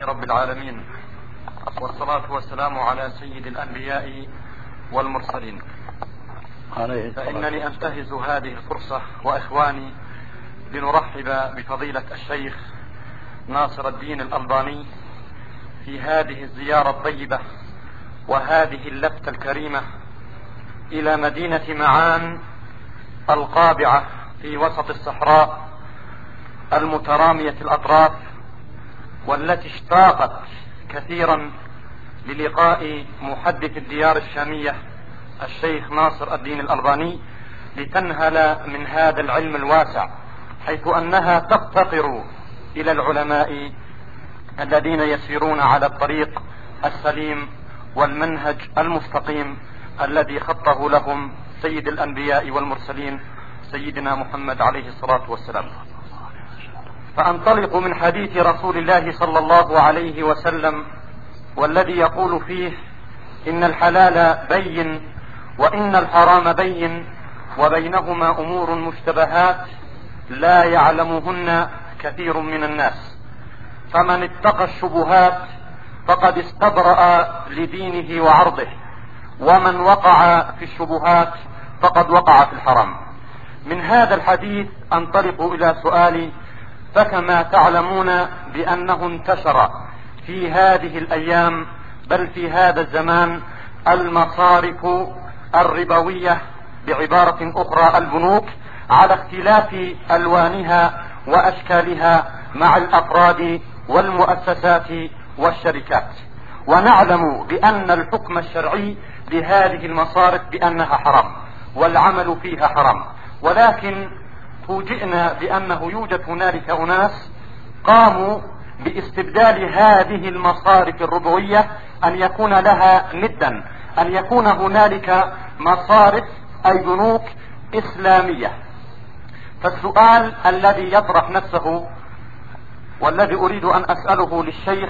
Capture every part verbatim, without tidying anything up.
رب العالمين، والصلاة والسلام على سيد الأنبياء والمرسلين. فإنني أنتهز هذه الفرصة وإخواني لنرحب بفضيلة الشيخ ناصر الدين الألباني في هذه الزيارة الطيبة وهذه اللفتة الكريمة إلى مدينة معان القابعة في وسط الصحراء المترامية الأطراف، والتي اشتاقت كثيرا للقاء محدث الديار الشامية الشيخ ناصر الدين الألباني لتنهل من هذا العلم الواسع، حيث أنها تفتقر إلى العلماء الذين يسيرون على الطريق السليم والمنهج المستقيم الذي خطه لهم سيد الأنبياء والمرسلين سيدنا محمد عليه الصلاة والسلام. فأنطلق من حديث رسول الله صلى الله عليه وسلم، والذي يقول فيه: إن الحلال بين وإن الحرام بين وبينهما أمور مشتبهات لا يعلمهن كثير من الناس، فمن اتقى الشبهات فقد استبرأ لدينه وعرضه، ومن وقع في الشبهات فقد وقع في الحرام. من هذا الحديث أنطلق إلى سؤالي: فكما تعلمون بأنه انتشر في هذه الأيام بل في هذا الزمان المصارف الربوية، بعبارة أخرى البنوك، على اختلاف ألوانها وأشكالها مع الأفراد والمؤسسات والشركات. ونعلم بأن الحكم الشرعي لهذه المصارف بأنها حرام والعمل فيها حرام، ولكن فوجئنا بأنه يوجد هنالك أناس قاموا باستبدال هذه المصارف الربوية أن يكون لها ندا، أن يكون هنالك مصارف أي بنوك إسلامية. فالسؤال الذي يطرح نفسه والذي أريد أن أسأله للشيخ: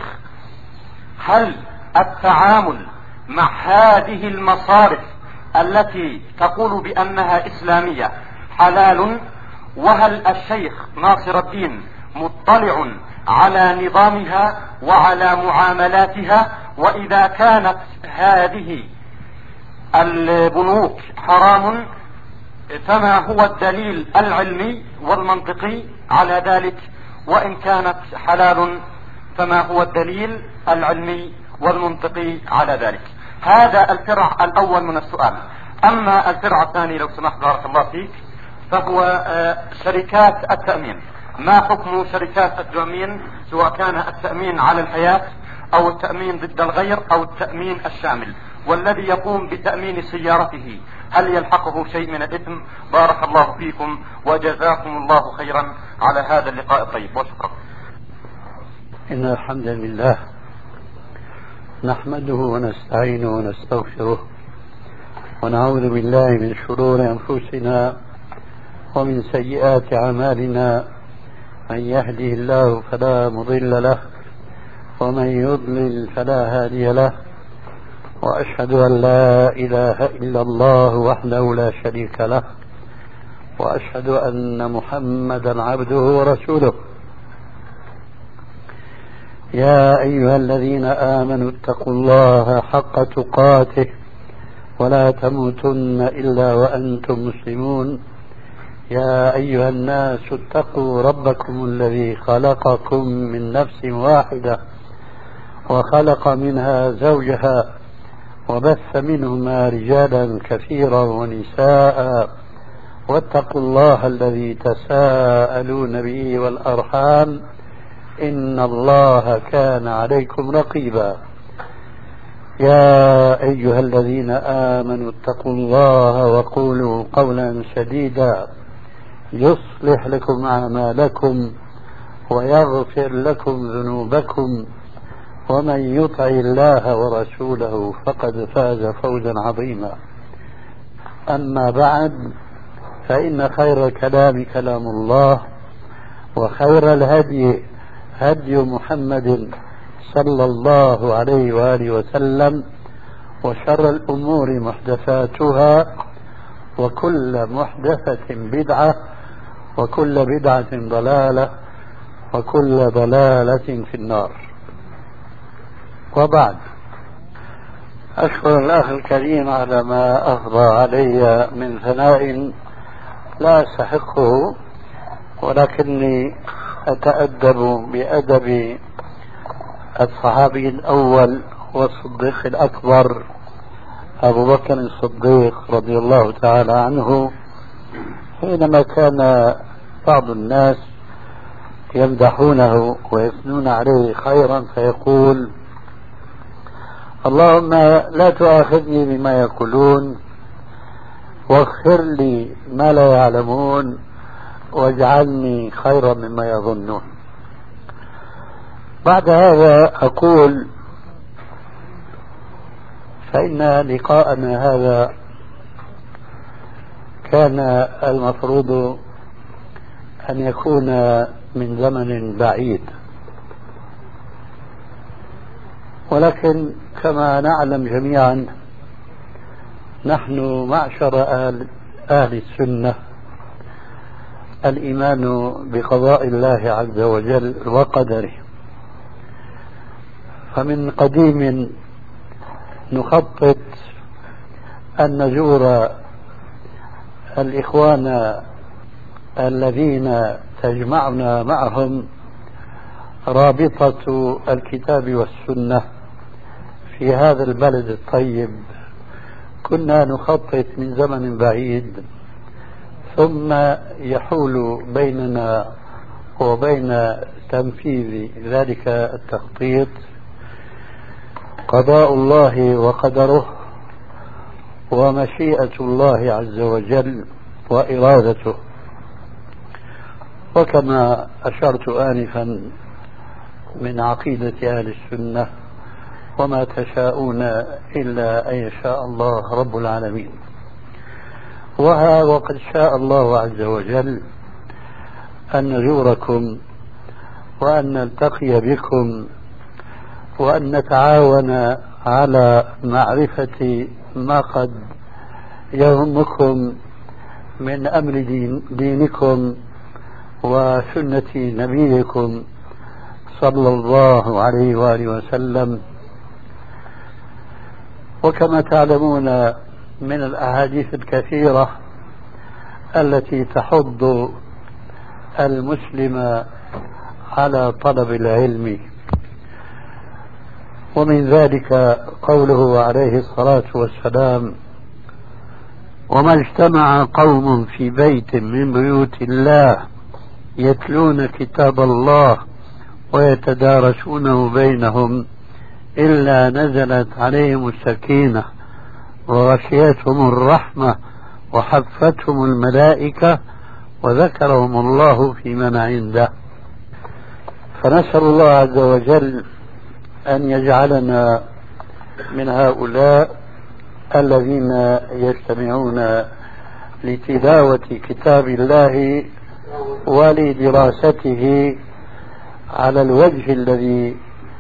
هل التعامل مع هذه المصارف التي تقول بأنها إسلامية حلال؟ وهل الشيخ ناصر الدين مطلع على نظامها وعلى معاملاتها؟ وإذا كانت هذه البنوك حرام فما هو الدليل العلمي والمنطقي على ذلك؟ وإن كانت حلال فما هو الدليل العلمي والمنطقي على ذلك؟ هذا الفرع الأول من السؤال. أما الفرع الثاني لو سمحت بارك الله فيك، فهو شركات التأمين. ما حكم شركات التأمين، سواء كان التأمين على الحياة أو التأمين ضد الغير أو التأمين الشامل؟ والذي يقوم بتأمين سيارته هل يلحقه شيء من الإثم؟ بارك الله فيكم وجزاكم الله خيرا على هذا اللقاء الطيب، وشكرا. إن الحمد لله نحمده ونستعينه ونستغفره، ونعوذ بالله من شرور أنفسنا ومن سيئات أعمالنا. من يهده الله فلا مضل له، ومن يضلل فلا هادي له. وأشهد أن لا إله إلا الله وحده لا شريك له، وأشهد أن محمدا عبده ورسوله. يا أيها الذين آمنوا اتقوا الله حق تقاته ولا تموتن إلا وأنتم مسلمون. يا أيها الناس اتقوا ربكم الذي خلقكم من نفس واحدة وخلق منها زوجها وبث منهما رجالا كثيرا ونساء، واتقوا الله الذي تساءلون به والأرحام إن الله كان عليكم رقيبا. يا أيها الذين آمنوا اتقوا الله وقولوا قولا سديدا يصلح لكم أعمالكم ويغفر لكم ذنوبكم، ومن يطع الله ورسوله فقد فاز فوزا عظيما. أما بعد، فإن خير الكلام كلام الله، وخير الهدي هدي محمد صلى الله عليه وآله وسلم، وشر الأمور محدثاتها، وكل محدثة بدعة، وكل بدعة ضلالة، وكل ضلالة في النار. وبعد، أشكر الأخ الكريم على ما أفضى علي من ثناء لا أستحقه، ولكني أتأدب بأدب الصحابي الأول والصديق الأكبر أبو بكر الصديق رضي الله تعالى عنه، حينما كان بعض الناس يمدحونه ويثنون عليه خيرا فيقول: اللهم لا تؤاخذني بما يقولون، واغفر لي ما لا يعلمون، واجعلني خيرا مما يظنون. بعد هذا أقول: فإن لقاءنا هذا كان المفروض أن يكون من زمن بعيد، ولكن كما نعلم جميعا نحن معشر أهل, أهل السنة الإيمان بقضاء الله عز وجل وقدره، فمن قديم نخطط أن نزور الإخوان الذين تجمعنا معهم رابطة الكتاب والسنة في هذا البلد الطيب. كنا نخطط من زمن بعيد، ثم يحول بيننا وبين تنفيذ ذلك التخطيط قضاء الله وقدره ومشيئة الله عز وجل وإرادته. وكما أشرت آنفا من عقيدة أهل السنة: وما تشاءون إلا أن يشاء الله رب العالمين. وها وقد شاء الله عز وجل أن نزوركم وأن نلتقي بكم وأن نتعاون على معرفة ما قد يهمكم من أمر دين دينكم وسنة نبيكم صلى الله عليه وآله وسلم. وكما تعلمون من الأحاديث الكثيرة التي تحض المسلم على طلب العلم، ومن ذلك قوله عليه الصلاة والسلام: وما اجتمع قوم في بيت من بيوت الله يتلون كتاب الله ويتدارسونه بينهم إلا نزلت عليهم السكينة وغشيتهم الرحمة وحفتهم الملائكة وذكرهم الله في من عنده. فنسأل الله عز وجل أن يجعلنا من هؤلاء الذين يستمعون لتلاوة كتاب الله ولدراسته على الوجه الذي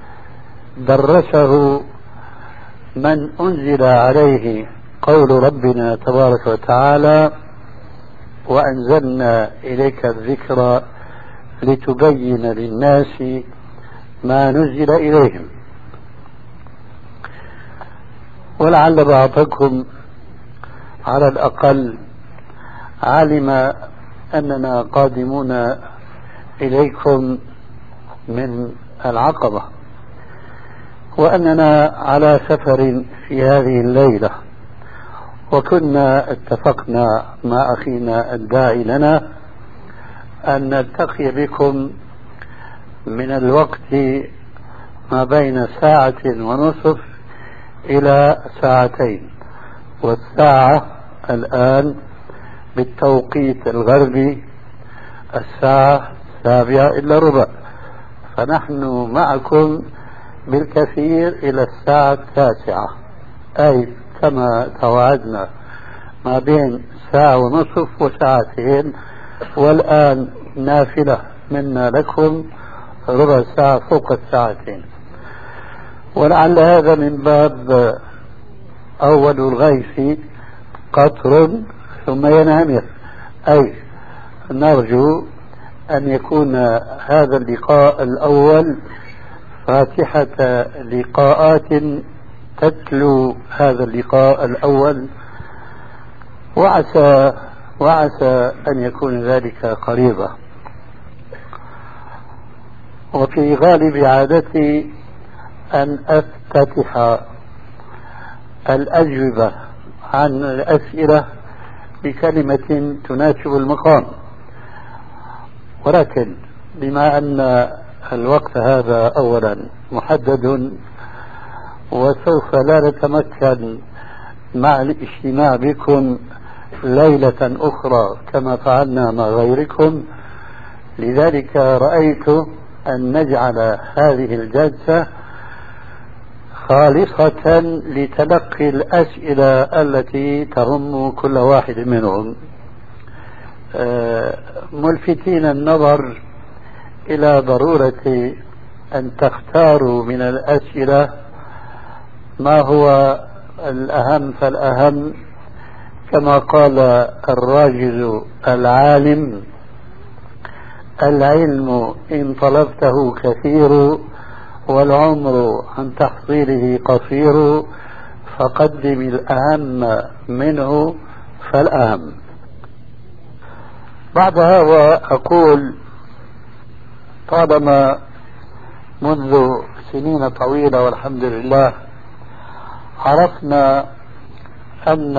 درسه من أنزل عليه قول ربنا تبارك وتعالى: وأنزلنا إليك الذكر لتبين للناس ما نزل إليهم. ولعل بعضكم على الأقل علم أننا قادمون إليكم من العقبة، وأننا على سفر في هذه الليلة، وكنا اتفقنا مع أخينا الداعي لنا أن نلتقي بكم من الوقت ما بين ساعة ونصف إلى ساعتين، والساعة الآن بالتوقيت الغربي الساعة السابعة إلا ربع، فنحن معكم بالكثير إلى الساعة التاسعة، أي كما توعدنا ما بين ساعة ونصف وساعتين، والآن نافلة منا لكم ربع ساعة فوق الساعتين. ولعل هذا من باب أول الغيث قطر ثم ينهمر، أي نرجو أن يكون هذا اللقاء الأول فاتحة لقاءات تتلو هذا اللقاء الأول، وعسى وعسى أن يكون ذلك قريبا. وفي غالب عادتي أن أفتتح الأجوبة عن الأسئلة بكلمة تناسب المقام، ولكن بما أن الوقت هذا أولا محدد، وسوف لا نتمكن مع الاجتماع بكم ليلة أخرى كما فعلنا مع غيركم، لذلك رأيت أن نجعل هذه الجلسة خالصة لتلقي الأسئلة التي تهم كل واحد منهم، ملفتين النظر إلى ضرورة أن تختاروا من الأسئلة ما هو الأهم فالأهم، كما قال الراجل العالم: العلم إن طلبته كثير والعمر عن تحصيله قصير، فقدم الأهم منه فالأهم. بعد هذا أقول: طالما منذ سنين طويلة والحمد لله عرفنا أن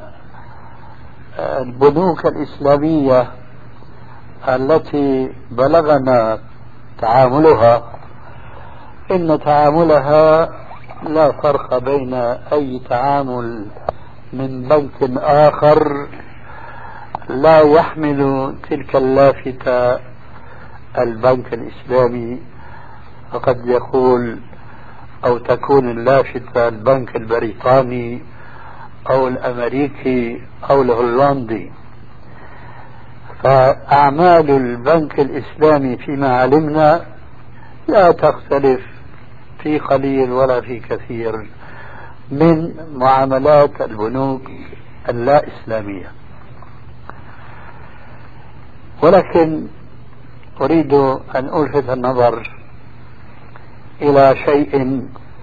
البنوك الإسلامية التي بلغنا تعاملها إن تعاملها لا فرق بين أي تعامل من بنك آخر لا يحمل تلك اللافتة البنك الإسلامي، فقد يقول أو تكون اللافتة البنك البريطاني أو الأمريكي أو الهولندي. فأعمال البنك الإسلامي فيما علمنا لا تختلف في قليل ولا في كثير من معاملات البنوك اللا إسلامية. ولكن أريد أن ألفت النظر إلى شيء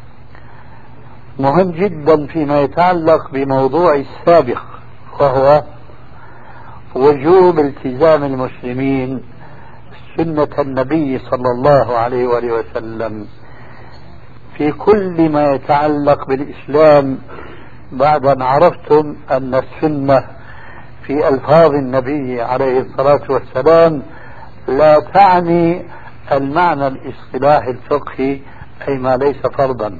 مهم جدا فيما يتعلق بموضوع السابق، وهو وجوب التزام المسلمين سنة النبي صلى الله عليه وآله وسلم في كل ما يتعلق بالإسلام، بعد أن عرفتم أن السنة في ألفاظ النبي عليه الصلاة والسلام لا تعني المعنى الاصطلاحي الفقهي، أي ما ليس فرضا.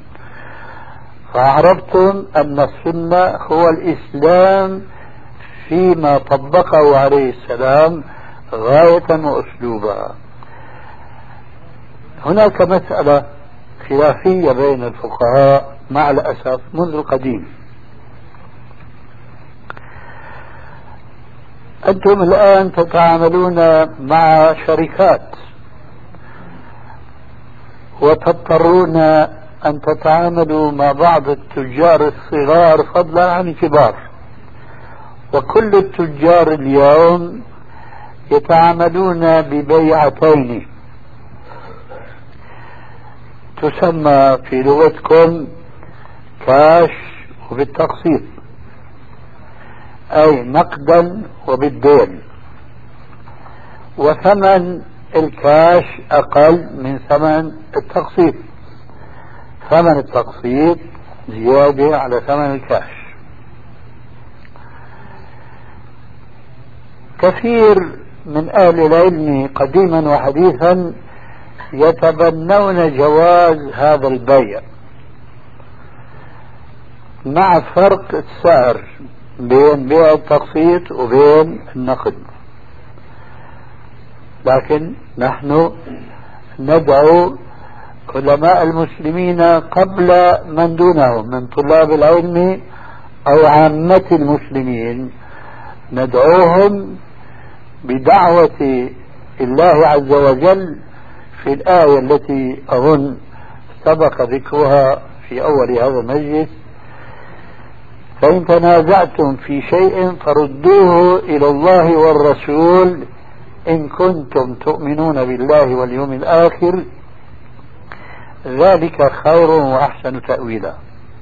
فعرفتم أن السنة هو الإسلام فيما طبقه عليه السلام غاية وأسلوبا. هناك مسألة خلافية بين الفقهاء مع الأسف منذ القديم. أنتم الآن تتعاملون مع شركات وتضطرون أن تتعاملوا مع بعض التجار الصغار فضلا عن الكبار، وكل التجار اليوم يتعاملون ببيعتين تسمى في لغتكم كاش وبالتقسيط، أي نقدا وبالدين، وثمن الكاش أقل من ثمن التقسيط، ثمن التقسيط زيادة على ثمن الكاش. كثير من أهل العلم قديما وحديثا يتبنون جواز هذا البيع مع فرق السعر بين بيع التقسيط وبين النقد، لكن نحن ندعو علماء المسلمين قبل من دونهم من طلاب العلم أو عامة المسلمين، ندعوهم بدعوة الله عز وجل في الآية التي أظن سبق ذكرها في أول هذا المجلس: فإن تنازعتم في شيء فردوه إلى الله والرسول إن كنتم تؤمنون بالله واليوم الآخر ذلك خير وأحسن تأويلا.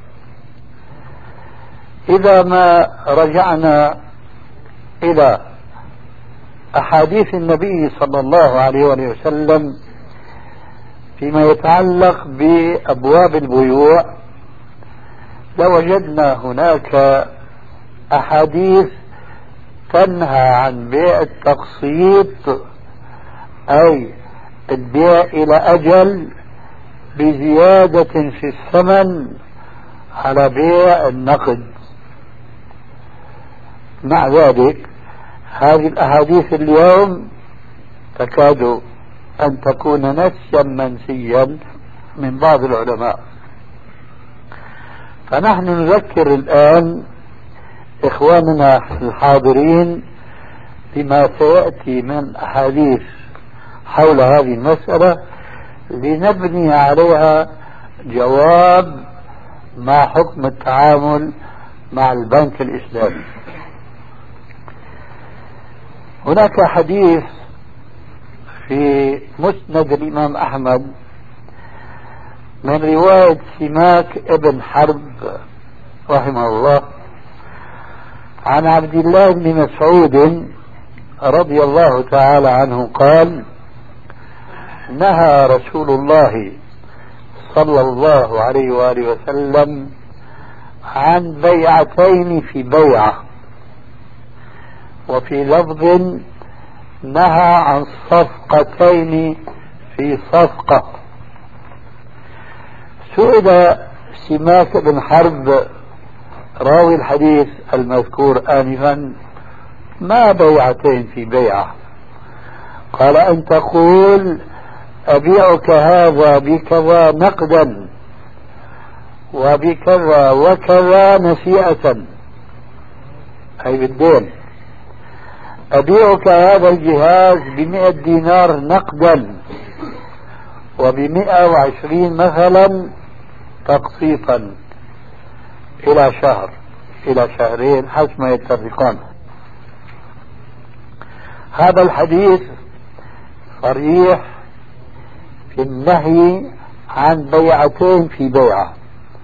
إذا ما رجعنا إلى أحاديث النبي صلى الله عليه وسلم فيما يتعلق بأبواب البيوع، لوجدنا هناك أحاديث تنهى عن بيع التقسيط، أي البيع إلى أجل بزيادة في الثمن على بيع النقد. مع ذلك هذه الأحاديث اليوم تكاد أن تكون نسيا منسيا من بعض العلماء. فنحن نذكر الآن إخواننا الحاضرين بما سيأتي من أحاديث حول هذه المسألة لنبني عليها جواب ما حكم التعامل مع البنك الإسلامي. هناك حديث في مسند الإمام أحمد من رواية سماك ابن حرب رحمه الله عن عبد الله بن مسعود رضي الله تعالى عنه قال: نهى رسول الله صلى الله عليه وآله وسلم عن بيعتين في بيعة، وفي لفظ نهى عن صفقتين في صفقة. سئل سماك بن حرب راوي الحديث المذكور آنفا: ما بيعتين في بيعة؟ قال: أن تقول أبيعك هذا بكذا نقدا وبكذا وكذا نسيئة، أي بالدين. أبيعك هذا الجهاز بمئة دينار نقدا وبمئة وعشرين مثلا تقسيطا إلى شهر إلى شهرين حسب ما يتفقان. هذا الحديث صريح في النهي عن بيعتين في بيعة.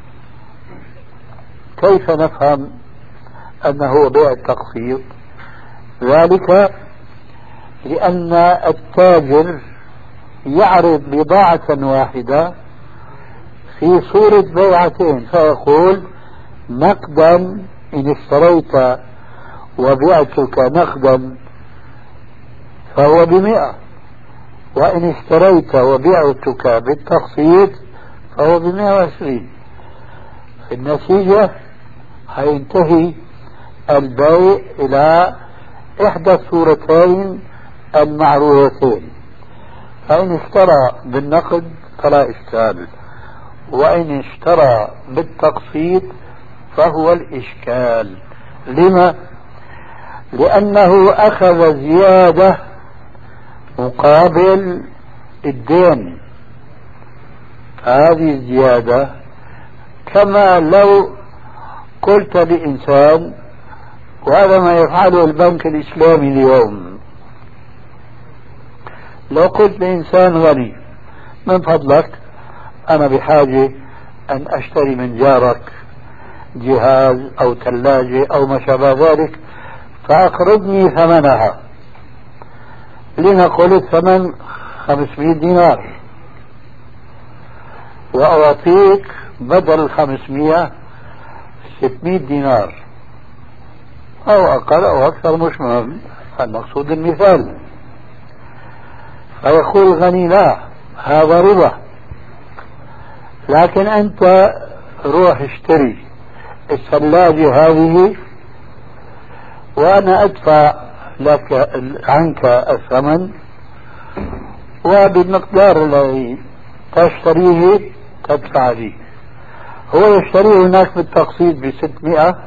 كيف نفهم أنه بيع التقسيط؟ ذلك لأن التاجر يعرض بضاعة واحدة في صورة بيعتين، فيقول: نقدا إن اشتريت وبعتك نقدا فهو بمئة، وإن اشتريت وبعتك بالتقسيط فهو بمئة وعشرين. في النتيجة هينتهي البيع إلى إحدى الصورتين المعروفتين، فإن اشترى بالنقد فلا إشكال، وإن اشترى بالتقسيط فهو الإشكال. لما؟ لأنه أخذ زيادة مقابل الدين. هذه الزيادة كما لو قلت لإنسان، وهذا ما يفعله البنك الإسلامي اليوم، لو قلت لإنسان غني: من فضلك أنا بحاجة أن أشتري من جارك جهاز أو ثلاجة أو ما شابه ذلك فأقرضني ثمنها، لنقل الثمن خمسمائة دينار، وأعطيك بدل الخمسمائة ستمائة دينار أو أقل أو أكثر، مش مهم، المقصود المثال. فيقول الغني: لا، هذا ربا، لكن أنت روح اشتري الثلاجة هذه وأنا أدفع لك عنك الثمن، وبالمقدار الذي تشتريه تدفع لي. هو يشتريه هناك بالتقسيط بستمائة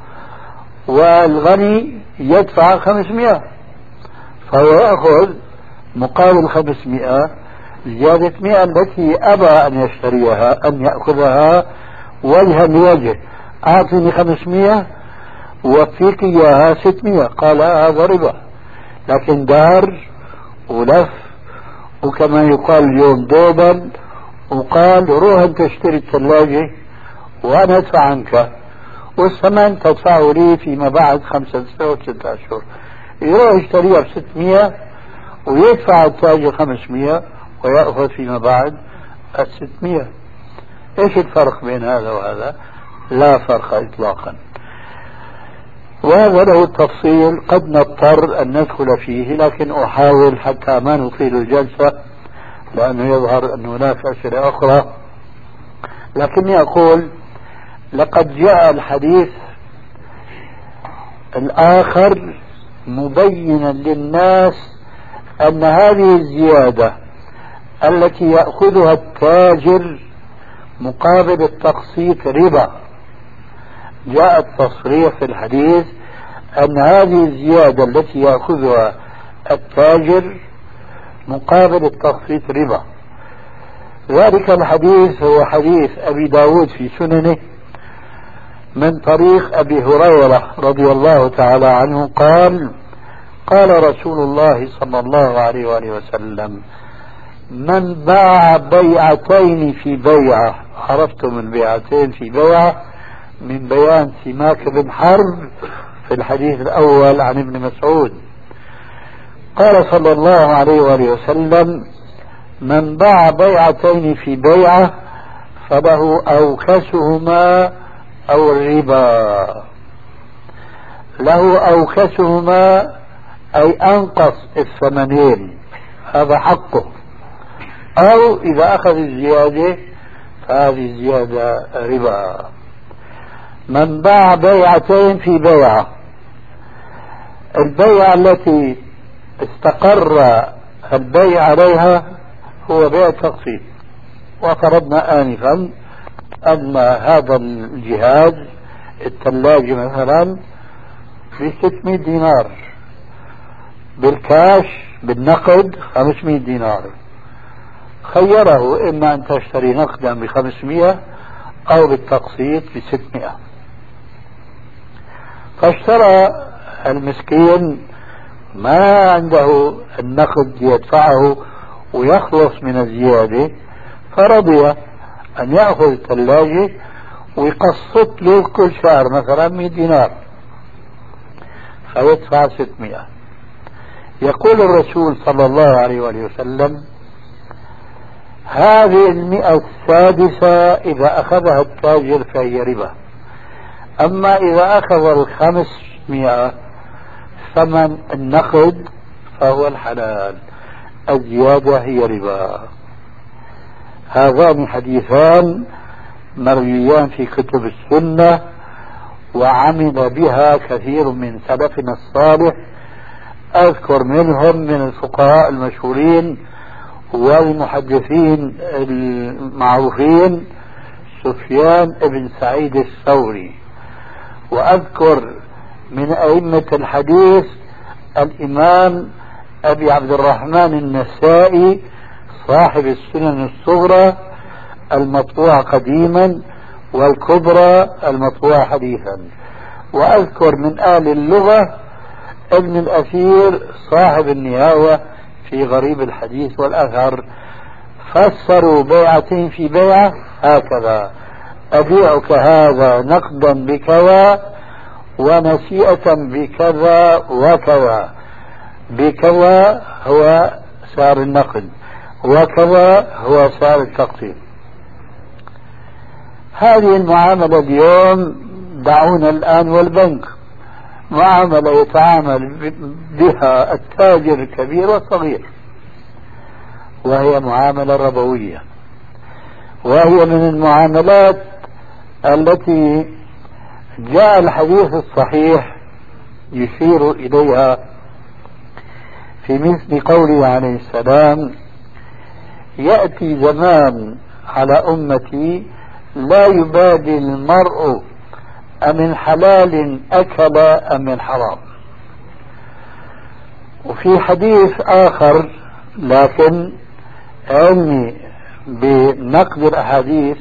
والغني يدفع خمسمائة، فهو يأخذ مقابل خمسمائة زيادة مئة التي أبى أن يشتريها، أن يأخذها وجها لوجه. أعطني خمسمائة وفيك إياها ستمائة. قال: هذا ربا. لكن دار ولف، وكما يقال اليوم دوبل وقال روح انت اشتري الثلاجة وانا ادفع عنك، والثمن تدفعه لي فيما بعد خمسة أو ستة أشهر. يروح يشتريها بستمية ويدفع التاجر خمسمية ويأخذ فيما بعد الستمية. ايش الفرق بين هذا وهذا؟ لا فرق اطلاقا. وهذا له التفصيل قد نضطر ان ندخل فيه، لكن احاول حتى ما نطيل الجلسة لانه يظهر ان هناك اسئلة اخرى. لكني اقول لقد جاء الحديث الاخر مبينا للناس ان هذه الزيادة التي يأخذها التاجر مقابل التقسيط ربا. جاء التصريح في الحديث أن هذه الزيادة التي يأخذها التاجر مقابل التقسيط ربا. ذلك الحديث هو حديث أبي داود في سننه من طريق أبي هريرة رضي الله تعالى عنه قال: قال رسول الله صلى الله عليه وآله وسلم: من باع بيعتين في بيعة. عرفتم البيعتين في بيعة من بيان سماك بن حرب في الحديث الأول عن ابن مسعود. قال صلى الله عليه وآله وسلم: من باع بيعتين في بيعة فله أوكسهما أو الربا. له أوكسهما أي أنقص الثمنين، هذا حقه، أو إذا أخذ الزيادة فهذه الزيادة ربا. من باع بيعتين في بيعة، البيعة التي استقر البيع عليها هو بيع التقسيط. وفرضنا آنفا أن هذا الجهاز الثلاجة مثلا ب ستمائة دينار، بالكاش بالنقد خمسمائة دينار. خيره إما أن تشتري نقدا بخمسمائة أو بالتقسيط بستمائة. فاشترى المسكين ما عنده النقد يدفعه ويخلص من الزيادة، فرضي أن يأخذ الثلاجة ويقسط له كل شهر مثلا مئة دينار فيدفع ستمائة. يقول الرسول صلى الله عليه وآله وسلم: هذه المئة السادسة إذا أخذها التاجر فهي ربا. أما إذا أخذ الخمسمائة ثمن النقد فهو الحلال، الزيادة هي ربا. هذان حديثان مرويان في كتب السنة وعمل بها كثير من سلفنا الصالح. أذكر منهم من الفقهاء المشهورين والمحدثين المعروفين سفيان بن سعيد الثوري، وأذكر من أئمة الحديث الإمام أبي عبد الرحمن النسائي صاحب السنن الصغرى المطبوعة قديما والكبرى المطبوعة حديثا. وأذكر من آل اللغة ابن الأثير صاحب النهاية في غريب الحديث والأثر، فسروا بيعتين في بيعة هكذا: أبيعك هذا نقدا بكذا ونسيئة بكذا وكذا. بكذا هو سعر النقد وكذا هو سعر التقسيط. هذه المعاملة اليوم دعونا الآن والبنك، معاملة يتعامل بها التاجر الكبير والصغير، وهي معاملة ربوية، وهي من المعاملات التي جاء الحديث الصحيح يشير إليها في مثل قوله عليه السلام: يأتي زمان على أمتي لا يبالي المرء أمن حلال أكل أم من حرام. وفي حديث آخر لكن علمي بنقد الأحاديث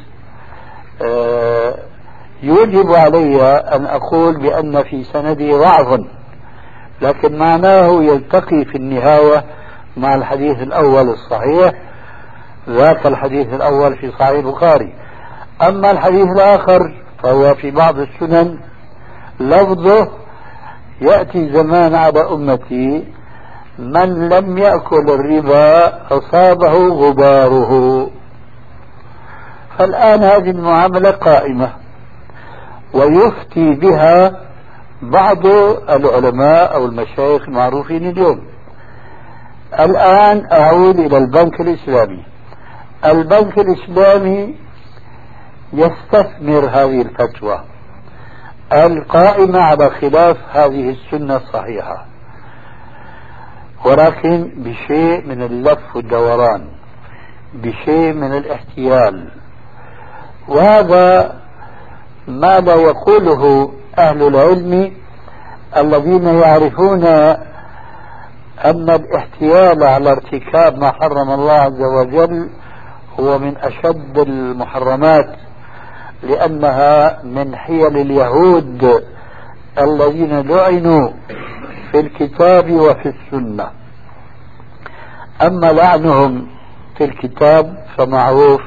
يجب علي أن أقول بأن في سنده ضعف، لكن معناه يلتقي في النهاية مع الحديث الأول الصحيح ذاك الحديث الأول في صحيح البخاري. أما الحديث الآخر فهو في بعض السنن لفظه: يأتي زمان على أمتي من لم يأكل الربا أصابه غباره. فالآن هذه المعاملة قائمة ويفتي بها بعض العلماء أو المشايخ المعروفين اليوم. الآن أعود إلى البنك الإسلامي. البنك الإسلامي يستثمر هذه الفتوى القائمة على خلاف هذه السنة الصحيحة، ولكن بشيء من اللف والدوران، بشيء من الاحتيال. وهذا ما لا يقوله أهل العلم الذين يعرفون أن الاحتيال على ارتكاب ما حرم الله عز وجل هو من أشد المحرمات، لأنها من حيل اليهود الذين لعنوا في الكتاب وفي السنة. أما لعنهم في الكتاب فمعروف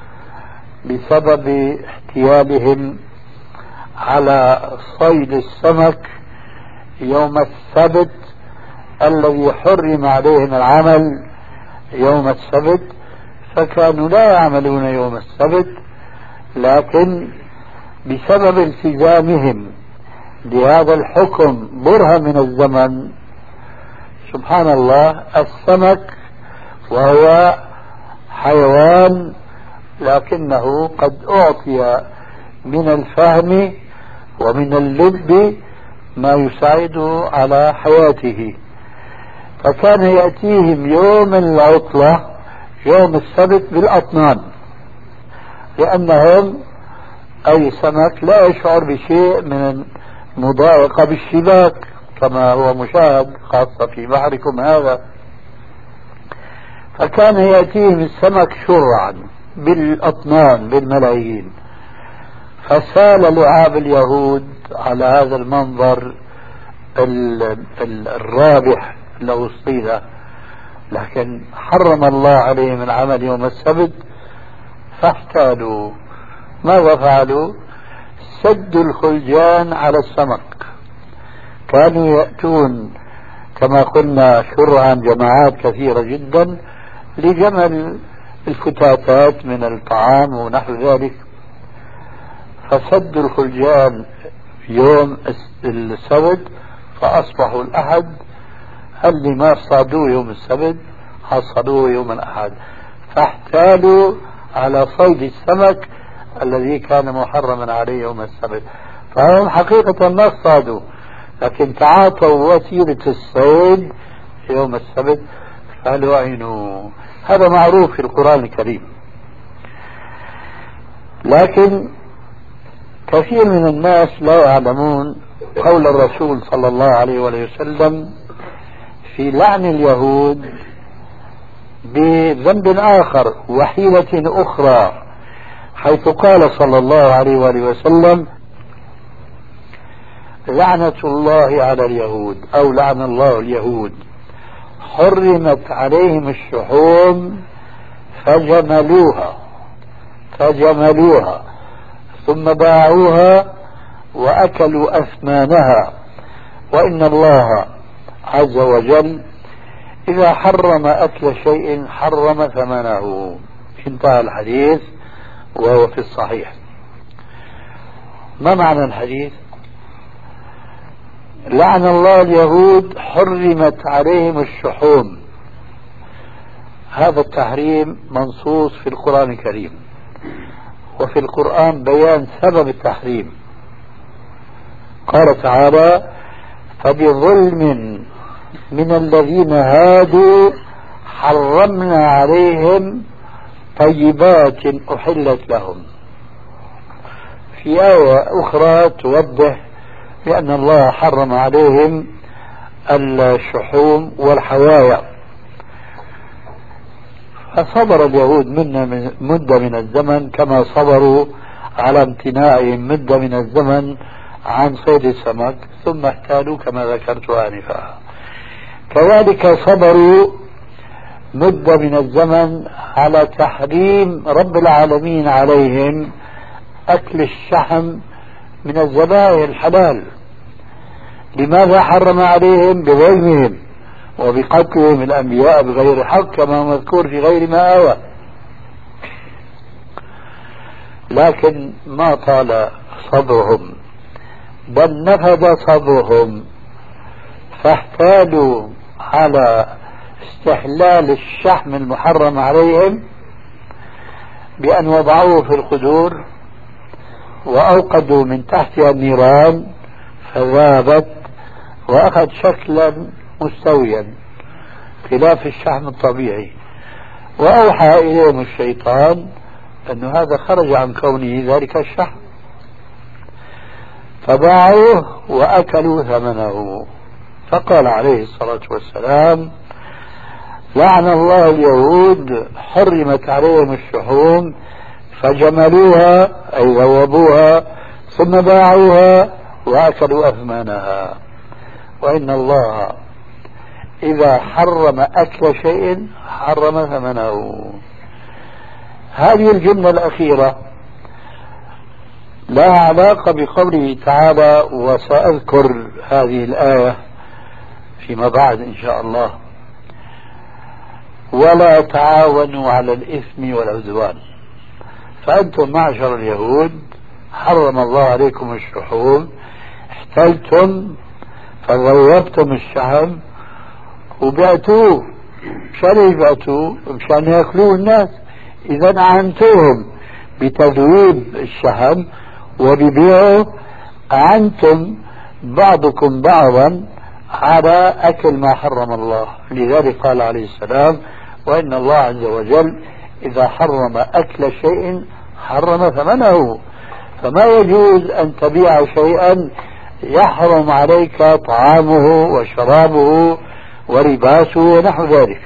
بسبب احتيالهم على صيد السمك يوم السبت الذي حرم عليهم العمل يوم السبت، فكانوا لا يعملون يوم السبت، لكن بسبب التزامهم لهذا الحكم برهة من الزمن، سبحان الله، السمك وهو حيوان لكنه قد أعطي من الفهم ومن اللب ما يساعده على حياته، فكان يأتيهم يوم العطلة يوم السبت بالأطنان، لأنهم أي سمك لا يشعر بشيء من المضايقة بالشباك كما هو مشاهد خاصة في بحركم هذا. فكان يأتيهم السمك شرعا بالأطنان بالملايين، فسال لعاب اليهود على هذا المنظر الرابح له الصيدة، لكن حرم الله عليهم العمل يوم السبت فاحتالوا. ماذا فعلوا؟ سدوا الخلجان على السمك. كانوا يأتون كما قلنا شرعا جماعات كثيرة جدا لجمل الفتاتات من الطعام ونحو ذلك، فسدوا الخلجان يوم السبت فأصبحوا الأحد اللي ما صادوه يوم السبت حصلوه يوم الأحد، فاحتالوا على صيد السمك الذي كان محرما عليه يوم السبت. فهم حقيقة ما صادوا لكن تعاطوا وسيلة الصيد يوم السبت فلعنوا. هذا معروف في القرآن الكريم. لكن كثير من الناس لا يعلمون قول الرسول صلى الله عليه وسلم في لعن اليهود بذنب آخر وحيلة أخرى، حيث قال صلى الله عليه وآله وسلم: لعنة الله على اليهود أو لعن الله اليهود، حرمت عليهم الشحوم فجملوها فجملوها ثم باعوها وأكلوا أثمانها، وإن الله عز وجل إذا حرم أكل شيء حرم ثمنه. انتهى الحديث وهو في الصحيح. ما معنى الحديث؟ لعن الله اليهود حرمت عليهم الشحوم، هذا التحريم منصوص في القرآن الكريم، وفي القرآن بيان سبب التحريم. قال تعالى: فبظلم من الذين هادوا حرمنا عليهم طيبات أحلت لهم. في آية أخرى توضح بأن الله حرم عليهم الشحوم والحوايا. فصبر اليهود منا من مدة من الزمن كما صبروا على امتناعهم مدة من الزمن عن صيد السمك، ثم احتالوا كما ذكرت آنفا. كذلك صبروا مدة من الزمن على تحريم رب العالمين عليهم أكل الشحم من الذبائح الحلال. لماذا حرم عليهم بظلمهم وبقتلهم الأنبياء بغير حق كما مذكور في غير ما آوى؟ لكن ما طال صبرهم بل نفذ صبرهم، فاحتالوا على استحلال الشحم المحرم عليهم بأن وضعوه في القدور وأوقدوا من تحتها النيران فذابت وأخذ شكلا مستويا خلاف الشحم الطبيعي، وأوحى إليهم الشيطان أن هذا خرج عن كونه ذلك الشحم، فباعوه وأكلوا ثمنه. فقال عليه الصلاة والسلام: لعن الله اليهود حرمت عليهم الشحوم فجملوها أي ذوبوها ثم باعوها وأكلوا أثمانها، وإن الله إذا حرم أكل شيء حرم ثمنه. هذه الجملة الأخيرة لها علاقة بقوله تعالى، وسأذكر هذه الآية فيما بعد إن شاء الله: ولا تعاونوا على الإثم والعدوان. فأنتم معشر اليهود حرم الله عليكم الشحوم، احتلتم فذوبتم الشحم وبعتوه. مشان يبعتوه؟ مشان يأكلوه الناس. إذا أعنتوهم بتذويب الشحم وببيعه، أعنتم بعضكم بعضا على أكل ما حرم الله. لذلك قال عليه السلام: وإن الله عز وجل إذا حرم أكل شيء حرم ثمنه، فما يجوز أن تبيع شيئا يحرم عليك طعامه وشرابه ولباسه ونحو ذلك.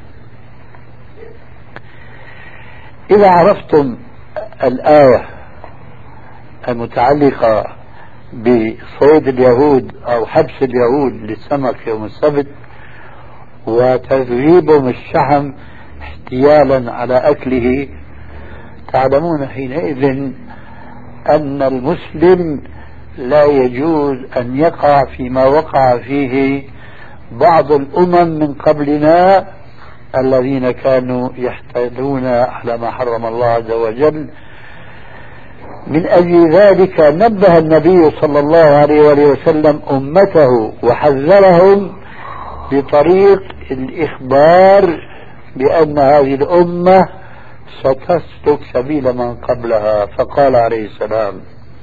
إذا عرفتم الآية المتعلقة بصيد اليهود أو حبس اليهود للسمك يوم السبت وتذويبهم الشحم احتيالا على أكله، تعلمون حينئذ أن المسلم لا يجوز أن يقع فيما وقع فيه بعض الأمم من قبلنا الذين كانوا يحتالون على ما حرم الله عز وجل. من أجل ذلك نبه النبي صلى الله عليه وآله وسلم أمته وحذرهم بطريق الإخبار بأن هذه الأمة ستسلك سبيل من قبلها. فقال عليه السلام: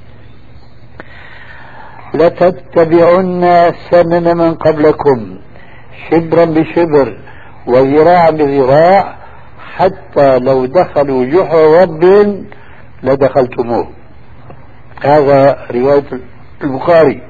لتتبعن سنن من قبلكم شبرا بشبر وذراعا بذراع حتى لو دخلوا جحر رب لدخلتموه. هذا رواية البخاري.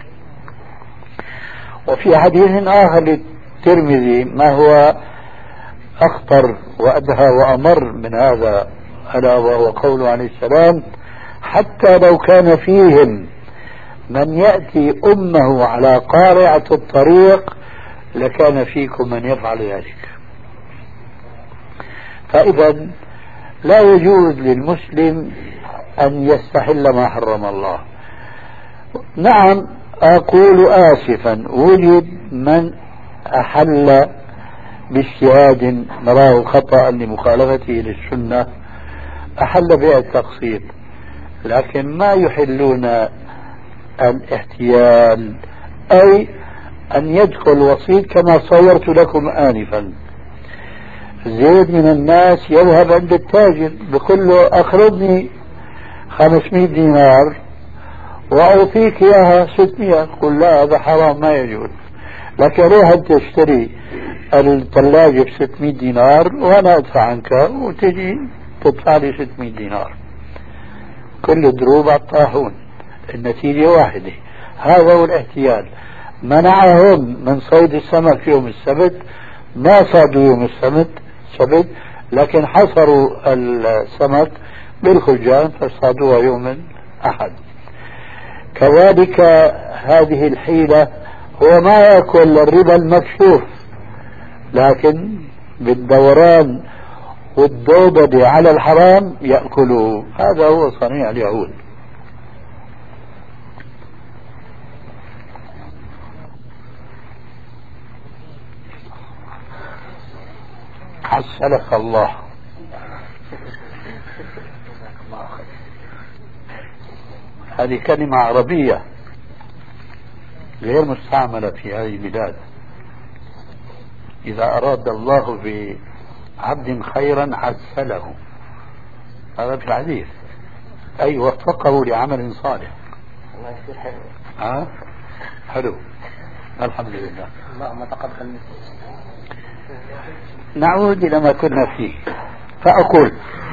وفي حديث آخر للترمذي ما هو أخطر وأدهى وأمر من هذا، ألا وهو قوله عليه السلام: حتى لو كان فيهم من يأتي أمه على قارعة الطريق لكان فيكم من يفعل ذلك. فإذا لا يجوز للمسلم أن يستحل ما حرم الله. نعم، أقول آسفا، وجد من أحل باجتهاد نراه خطأ لمخالفته للسنة، أحل بها التقصير، لكن ما يحلون الاحتيال، أي أن يدخل وسيط كما صورت لكم آنفا. زيد من الناس يذهب عند التاجر بيقول له: أخرجني خمسمائة دينار وأعطيك إياها ستمائة. قل: لا، هذا حرام ما يجوز. لكن روح أنت اشتري الثلاجة ب ستمائة دينار وأنا أدفع عنك وتجي تدفع لي ستمائة دينار. كل دروب على الطاحون، النتيجة واحدة. هذا هو الاحتيال. منعهم من صيد السمك يوم السبت، ما صادوا يوم السبت سبت لكن حصروا السمك بالخلجان فصادوها يوم الأحد. كذلك هذه الحيلة هو ما يأكل الربا المكشوف، لكن بالدوران والدوبة على الحرام يأكله. هذا هو صنيع اليهود. حسنك الله. هذه كلمة عربية غير مستعملة في هذه البلاد. إذا أراد الله بعبد خيرا عسله، هذا في الحديث، أي وفقه لعمل صالح. الله يصير حلو. ها حلو الحمد لله. اللهم تقبل. نعود إلى ما كنا فيه. فأقول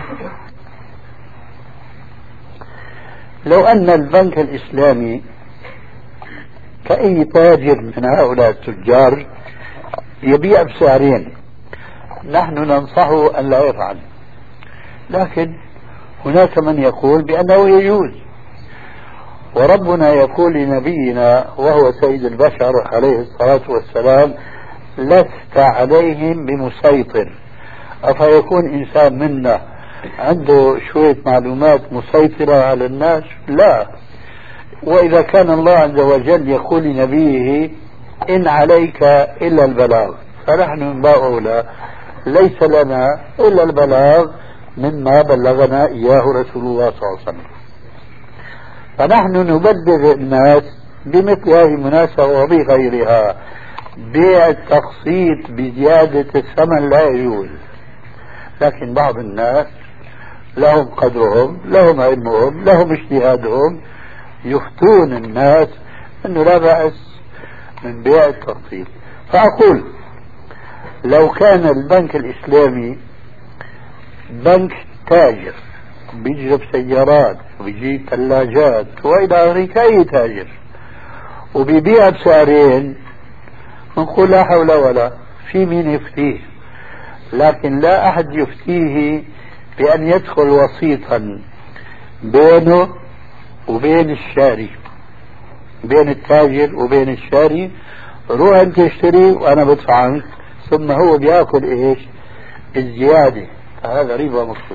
لو أن البنك الإسلامي كأي تاجر من هؤلاء التجار يبيع بسعرين، نحن ننصحه أن لا يفعل، لكن هناك من يقول بأنه يجوز. وربنا يقول لنبينا وهو سيد البشر عليه الصلاة والسلام: لست عليهم بمسيطر. أفيكون إنسان منا عنده شوية معلومات مسيطرة على الناس؟ لا. وإذا كان الله عز وجل يقول لنبيه: إن عليك إلا البلاغ، فنحن من باب أولى ليس لنا إلا البلاغ مما بلغنا إياه رسول الله صلى الله عليه وسلم. فنحن نبلغ الناس بمثل هذه المناسبة وبغيرها. بيع التقسيط بزيادة الثمن لا يجوز، لكن بعض الناس لهم قدرهم، لهم علمهم، لهم اجتهادهم، يفتون الناس أنه لا بأس من بيع التقسيط. فأقول لو كان البنك الإسلامي بنك تاجر بيجلب سيارات وبيجيب ثلاجات وإلى آخره كأي تاجر وبيبيع بسعرين، نقول لا حول ولا، في مين يفتيه. لكن لا أحد يفتيه بأن يدخل وسيطا بينه وبين الشاري، بين التاجر وبين الشاري. روح انت اشتري وانا بدفع عنك، ثم هو بياكل ايش؟ الزيادة. فهذا ربا مكتوب.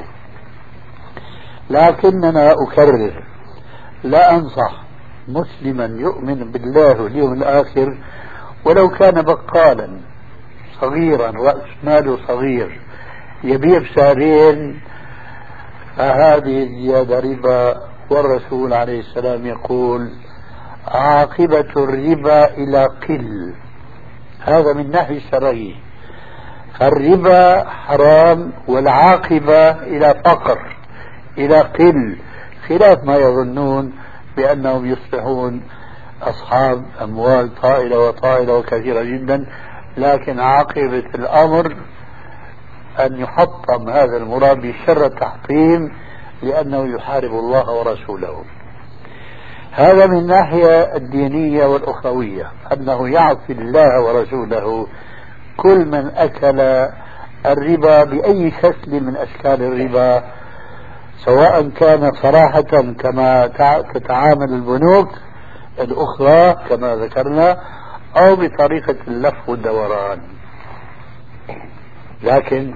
لكننا اكرر، لا انصح مسلما يؤمن بالله واليوم الاخر ولو كان بقالا صغيرا رأس ماله صغير يبيع بسعرين، فهذه الزيادة ربا. والرسول عليه السلام يقول: عاقبة الربا إلى قل. هذا من ناحية الشرعية، فالربا حرام والعاقبة إلى فقر، إلى قل، خلاف ما يظنون بأنهم يصبحون أصحاب أموال طائلة وطائلة وكثيرة جدا. لكن عاقبة الأمر أن يحطم هذا المرابي شر التحطيم، لأنه يحارب الله ورسوله. هذا من الناحية الدينية والأخوية، أنه يعصي الله ورسوله. كل من أكل الربا بأي شكل من أشكال الربا، سواء كان صراحة كما تتعامل البنوك الأخرى كما ذكرنا، أو بطريقة اللف والدوران. لكن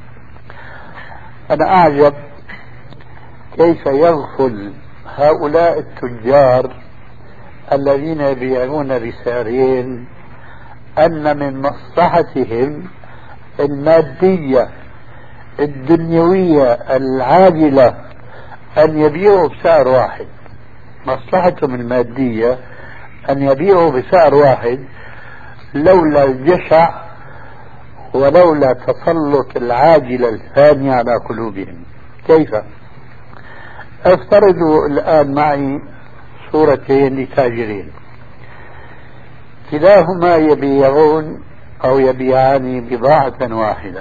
أنا أعجب كيف يغفل هؤلاء التجار الذين يبيعون بسعرين أن من مصلحتهم المادية الدنيوية العاجلة أن يبيعوا بسعر واحد. مصلحتهم المادية أن يبيعوا بسعر واحد، لولا الجشع ولولا تسلط العاجلة الثانية على قلوبهم. كيف؟ افترضوا الآن معي صورتين لتاجرين، كلاهما يبيعون أو يبيعان بضاعة واحدة.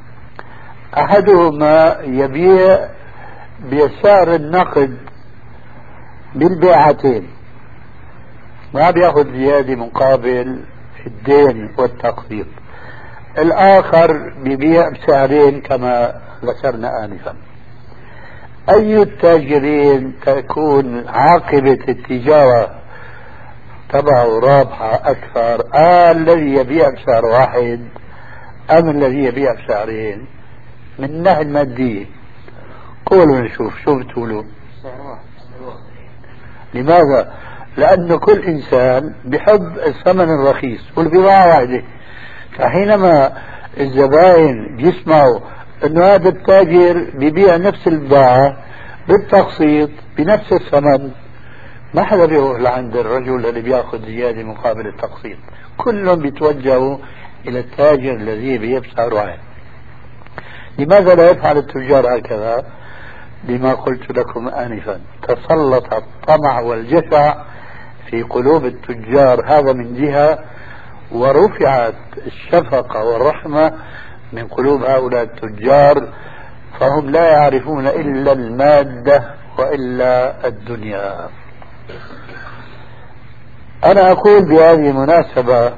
أحدهما يبيع بسعر النقد بالبيعتين، ما بياخذ زيادة مقابل الدين والتقسيط. الآخر بيبيع بسعرين كما ذكرنا آنفا. أي التاجرين تكون عاقبة التجارة تبعه رابحة أكثر؟ آه الذي يبيع بسعر واحد أم الذي يبيع بسعرين؟ من الناحية المادية قولوا نشوف شو بتقولوا. لماذا؟ لأن كل إنسان بحب الثمن الرخيص والبضاعة واحدة. فحينما الزبائن بيسمعوا أنه هذا التاجر بيبيع نفس البضاعة بالتقسيط بنفس الثمن، ما حدا بيروح لعند الرجل اللي بياخذ زيادة مقابل التقسيط، كلهم بيتوجهوا إلى التاجر الذي يبيع بسعر واحد. لماذا لا يفعل التجار هكذا؟ لما قلت لكم آنفا، تسلط الطمع والجشع في قلوب التجار، هذا من جهة، ورفعت الشفقة والرحمة من قلوب هؤلاء التجار، فهم لا يعرفون إلا المادة وإلا الدنيا. أنا أقول بهذه المناسبة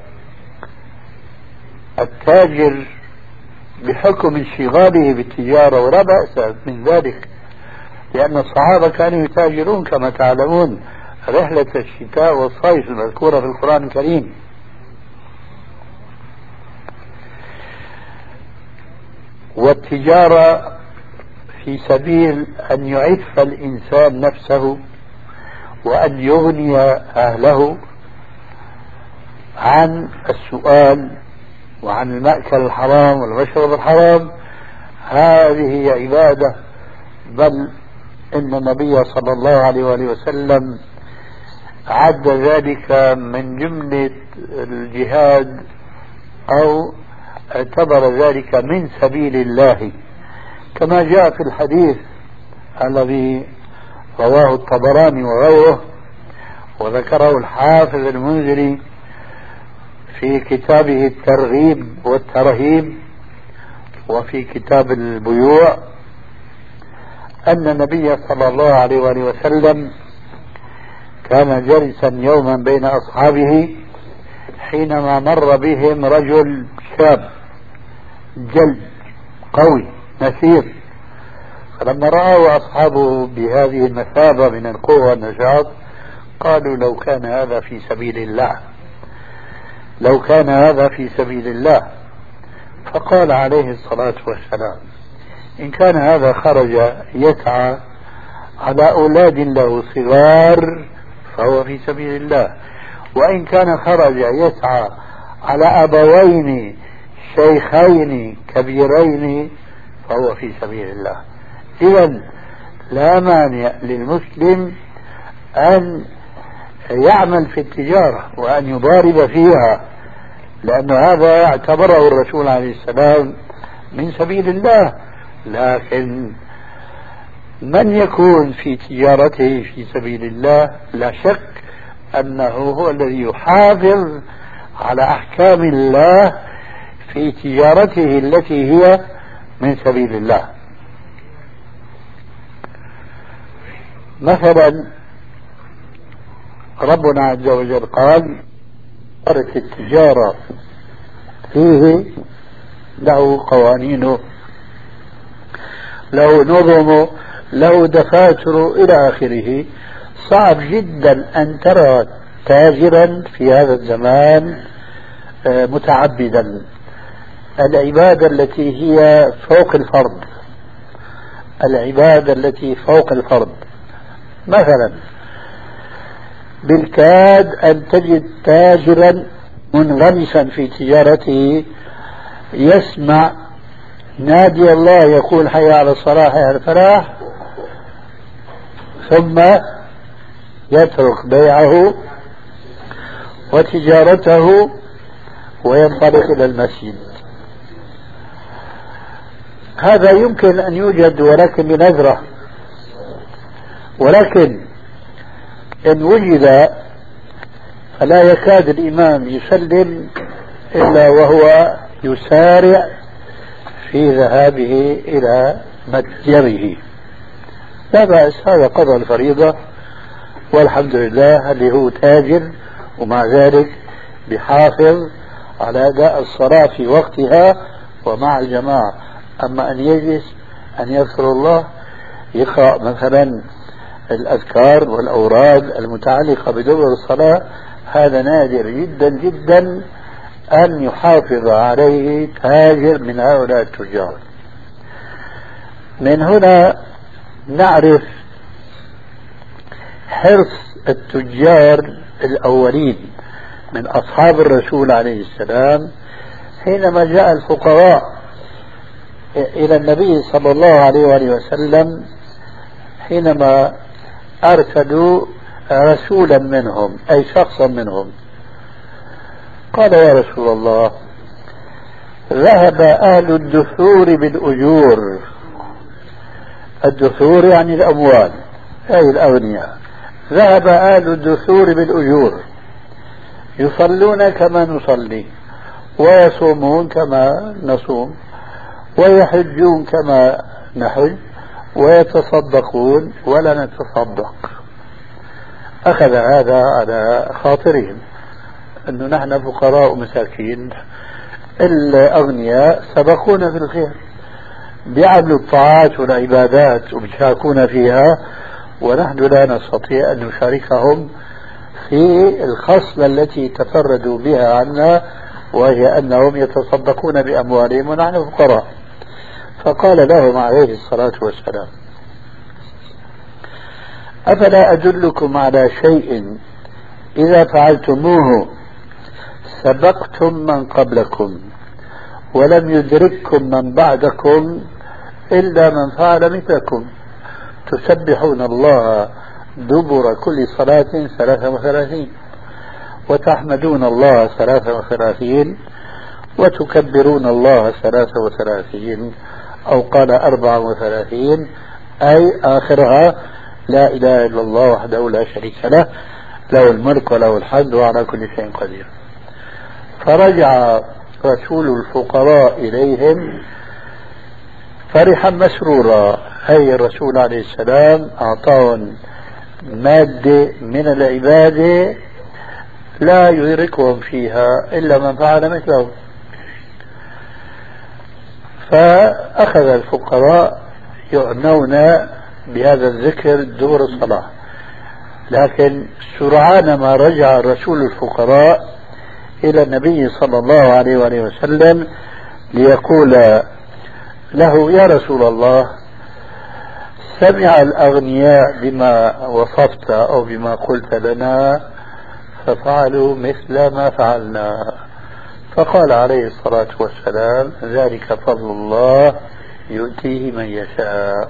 التاجر بحكم انشغاله بالتجارة، ولا بأس من ذلك، لأن الصحابة كانوا يتاجرون كما تعلمون رحلة الشتاء والصيف المذكورة في القرآن الكريم. والتجارة في سبيل أن يعف الإنسان نفسه وأن يغني أهله عن السؤال وعن المأكل الحرام والمشرب الحرام، هذه عبادة. بل إن النبي صلى الله عليه وآله وسلم عد ذلك من جملة الجهاد، أو اعتبر ذلك من سبيل الله، كما جاء في الحديث الذي رواه الطبراني وغيره، وذكره الحافظ المنذري في كتابه الترغيب والترهيب وفي كتاب البيوع، أن النبي صلى الله عليه وآله وسلم كان جالسا يوما بين أصحابه حينما مر بهم رجل شاب جلد قوي نسير، فلما رأوا أصحابه بهذه المثابة من القوة والنشاط قالوا لو كان هذا في سبيل الله، لو كان هذا في سبيل الله. فقال عليه الصلاة والسلام إن كان هذا خرج يسعى على أولاد له صغار فهو في سبيل الله، وإن كان خرج يسعى على أبوين شيخين كبيرين فهو في سبيل الله. إذن لا مانع للمسلم أن يعمل في التجارة وأن يضارب فيها، لأن هذا اعتبره الرسول عليه السلام من سبيل الله. لكن من يكون في تجارته في سبيل الله لا شك أنه هو الذي يحافظ على أحكام الله في تجارته التي هي من سبيل الله. مثلا ربنا عز وجل قال أرث التجارة فيه له قوانينه، له نظمه، له دفاتر إلى آخره. صعب جدا أن ترى تاجرا في هذا الزمان متعبدا. العبادة التي هي فوق الفرض، العبادة التي فوق الفرض، مثلا بالكاد أن تجد تاجرا منغمسا في تجارته يسمع نادي الله يقول حي على الصلاة حي على الفلاح، ثم يترك بيعه وتجارته وينطلق إلى المسجد. هذا يمكن أن يوجد ولكن بنظرة، ولكن إن وجد فلا يكاد الإمام يسلم إلا وهو يسارع في ذهابه إلى متجره. لا بأس، هذا قضى الفريضة والحمد لله، اللي هو تاجر ومع ذلك بحافظ على أداء الصلاة في وقتها ومع الجماعة. أما أن يجلس أن يذكر الله يقرأ مثلا الأذكار والأوراد المتعلقة بدبر الصلاة، هذا نادر جدا جدا أن يحافظ عليه تاجر من هؤلاء التجار. من هنا نعرف حرص التجار الأولين من أصحاب الرسول عليه السلام حينما جاء الفقراء إلى النبي صلى الله عليه وآله وسلم، حينما أرسلوا رسولا منهم أي شخصا منهم، قال يا رسول الله ذهب أهل الدثور بالأجور. الدثور يعني الأموال أي الأغنياء. ذهب أهل الدثور بالأجور يصلون كما نصلي ويصومون كما نصوم ويحجون كما نحج ويتصدقون ولا نتصدق. أخذ هذا على خاطرهم أنه نحن فقراء مساكين، الأغنياء سبقونا في الخير، بيعملوا الطاعات والعبادات وبيشاركون فيها، ونحن لا نستطيع أن نشاركهم في الخصلة التي تفردوا بها عنا، وهي أنهم يتصدقون بأموالهم ونحن فقراء. فقال لهم عليه الصلاة والسلام أفلا أدلكم على شيء إذا فعلتموه سبقتم من قبلكم ولم يدرككم من بعدكم إلا من فعل مثلكم، تسبحون الله دبر كل صلاة ثلاثة وثلاثين وتحمدون الله ثلاثة وثلاثين وتكبرون الله ثلاثة وثلاثين أو قال أربعة وثلاثين، أي آخرها لا إله إلا الله وحده لا شريك له له الملك وله الحمد وعلى كل شيء قدير. فرجع رسول الفقراء إليهم فرحا مسرورا، أي الرسول عليه السلام أعطاهم مادة من العبادة لا يدركهم فيها إلا من فعل مثله. فأخذ الفقراء يعنون بهذا الذكر دور الصلاة، لكن سرعان ما رجع رسول الفقراء إلى النبي صلى الله عليه وآله وسلم ليقول له يا رسول الله سمع الأغنياء بما وصفت أو بما قلت لنا ففعلوا مثل ما فعلنا. فقال عليه الصلاة والسلام ذلك فضل الله يؤتيه من يشاء.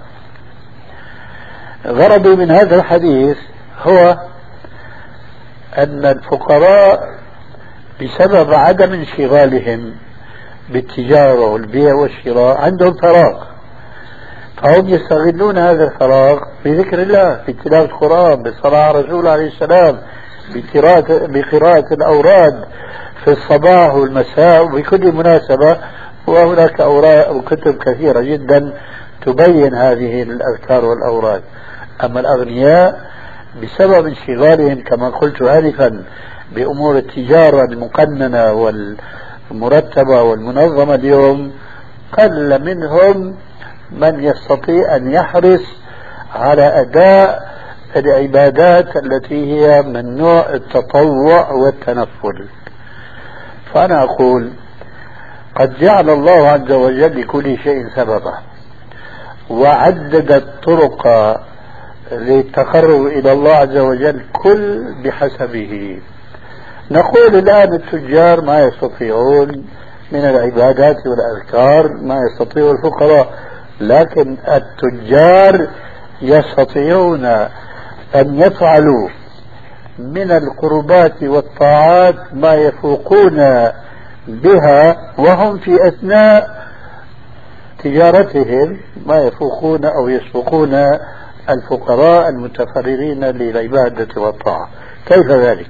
غرضي من هذا الحديث هو أن الفقراء بسبب عدم انشغالهم بالتجارة والبيع والشراء عندهم فراغ، فهم يستغلون هذا الفراغ بذكر الله، بتلاوة القرآن، بالصلاة على الرسول عليه السلام، بقراءة الأوراد في الصباح والمساء وبكل مناسبة. وهناك أوراق وكتب كثيرة جدا تبين هذه الأذكار والأوراد. أما الأغنياء بسبب انشغالهم كما قلت آنفا بأمور التجارة المقننة والمرتبة والمنظمة اليوم، قل منهم من يستطيع أن يحرص على أداء العبادات التي هي من نوع التطوع والتنفل. فأنا أقول قد جعل الله عز وجل لكل شيء سببا وعدد الطرق للتقرب إلى الله عز وجل كل بحسبه. نقول الآن التجار ما يستطيعون من العبادات والأذكار ما يستطيع الفقراء، لكن التجار يستطيعون أن يفعلوا من القربات والطاعات ما يفوقون بها وهم في أثناء تجارتهم ما يفوقون أو يسبقون الفقراء المتفرغين للعبادة والطاعة. كيف ذلك؟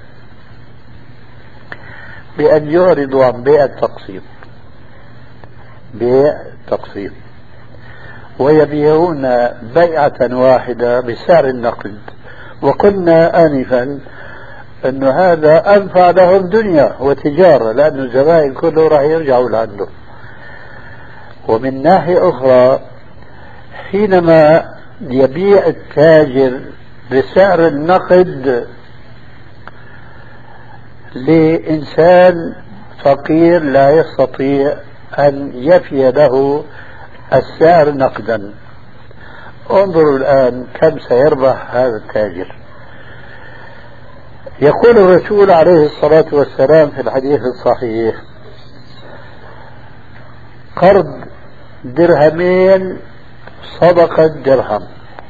بأن يعرضوا عن بيع التقسيط، بيع التقسيط ويبيعون بيعة واحدة بسعر النقد. وقلنا آنفا أن هذا أنفع لهم دنيا وتجارة، لأن الزبائن كله راح يرجعوا لعنده. ومن ناحية أخرى حينما يبيع التاجر بسعر النقد لإنسان فقير لا يستطيع أن يفي له السعر نقدا. انظروا الآن كم سيربح هذا التاجر. يقول الرسول عليه الصلاة والسلام في الحديث الصحيح: قرض درهمين صدقة درهم.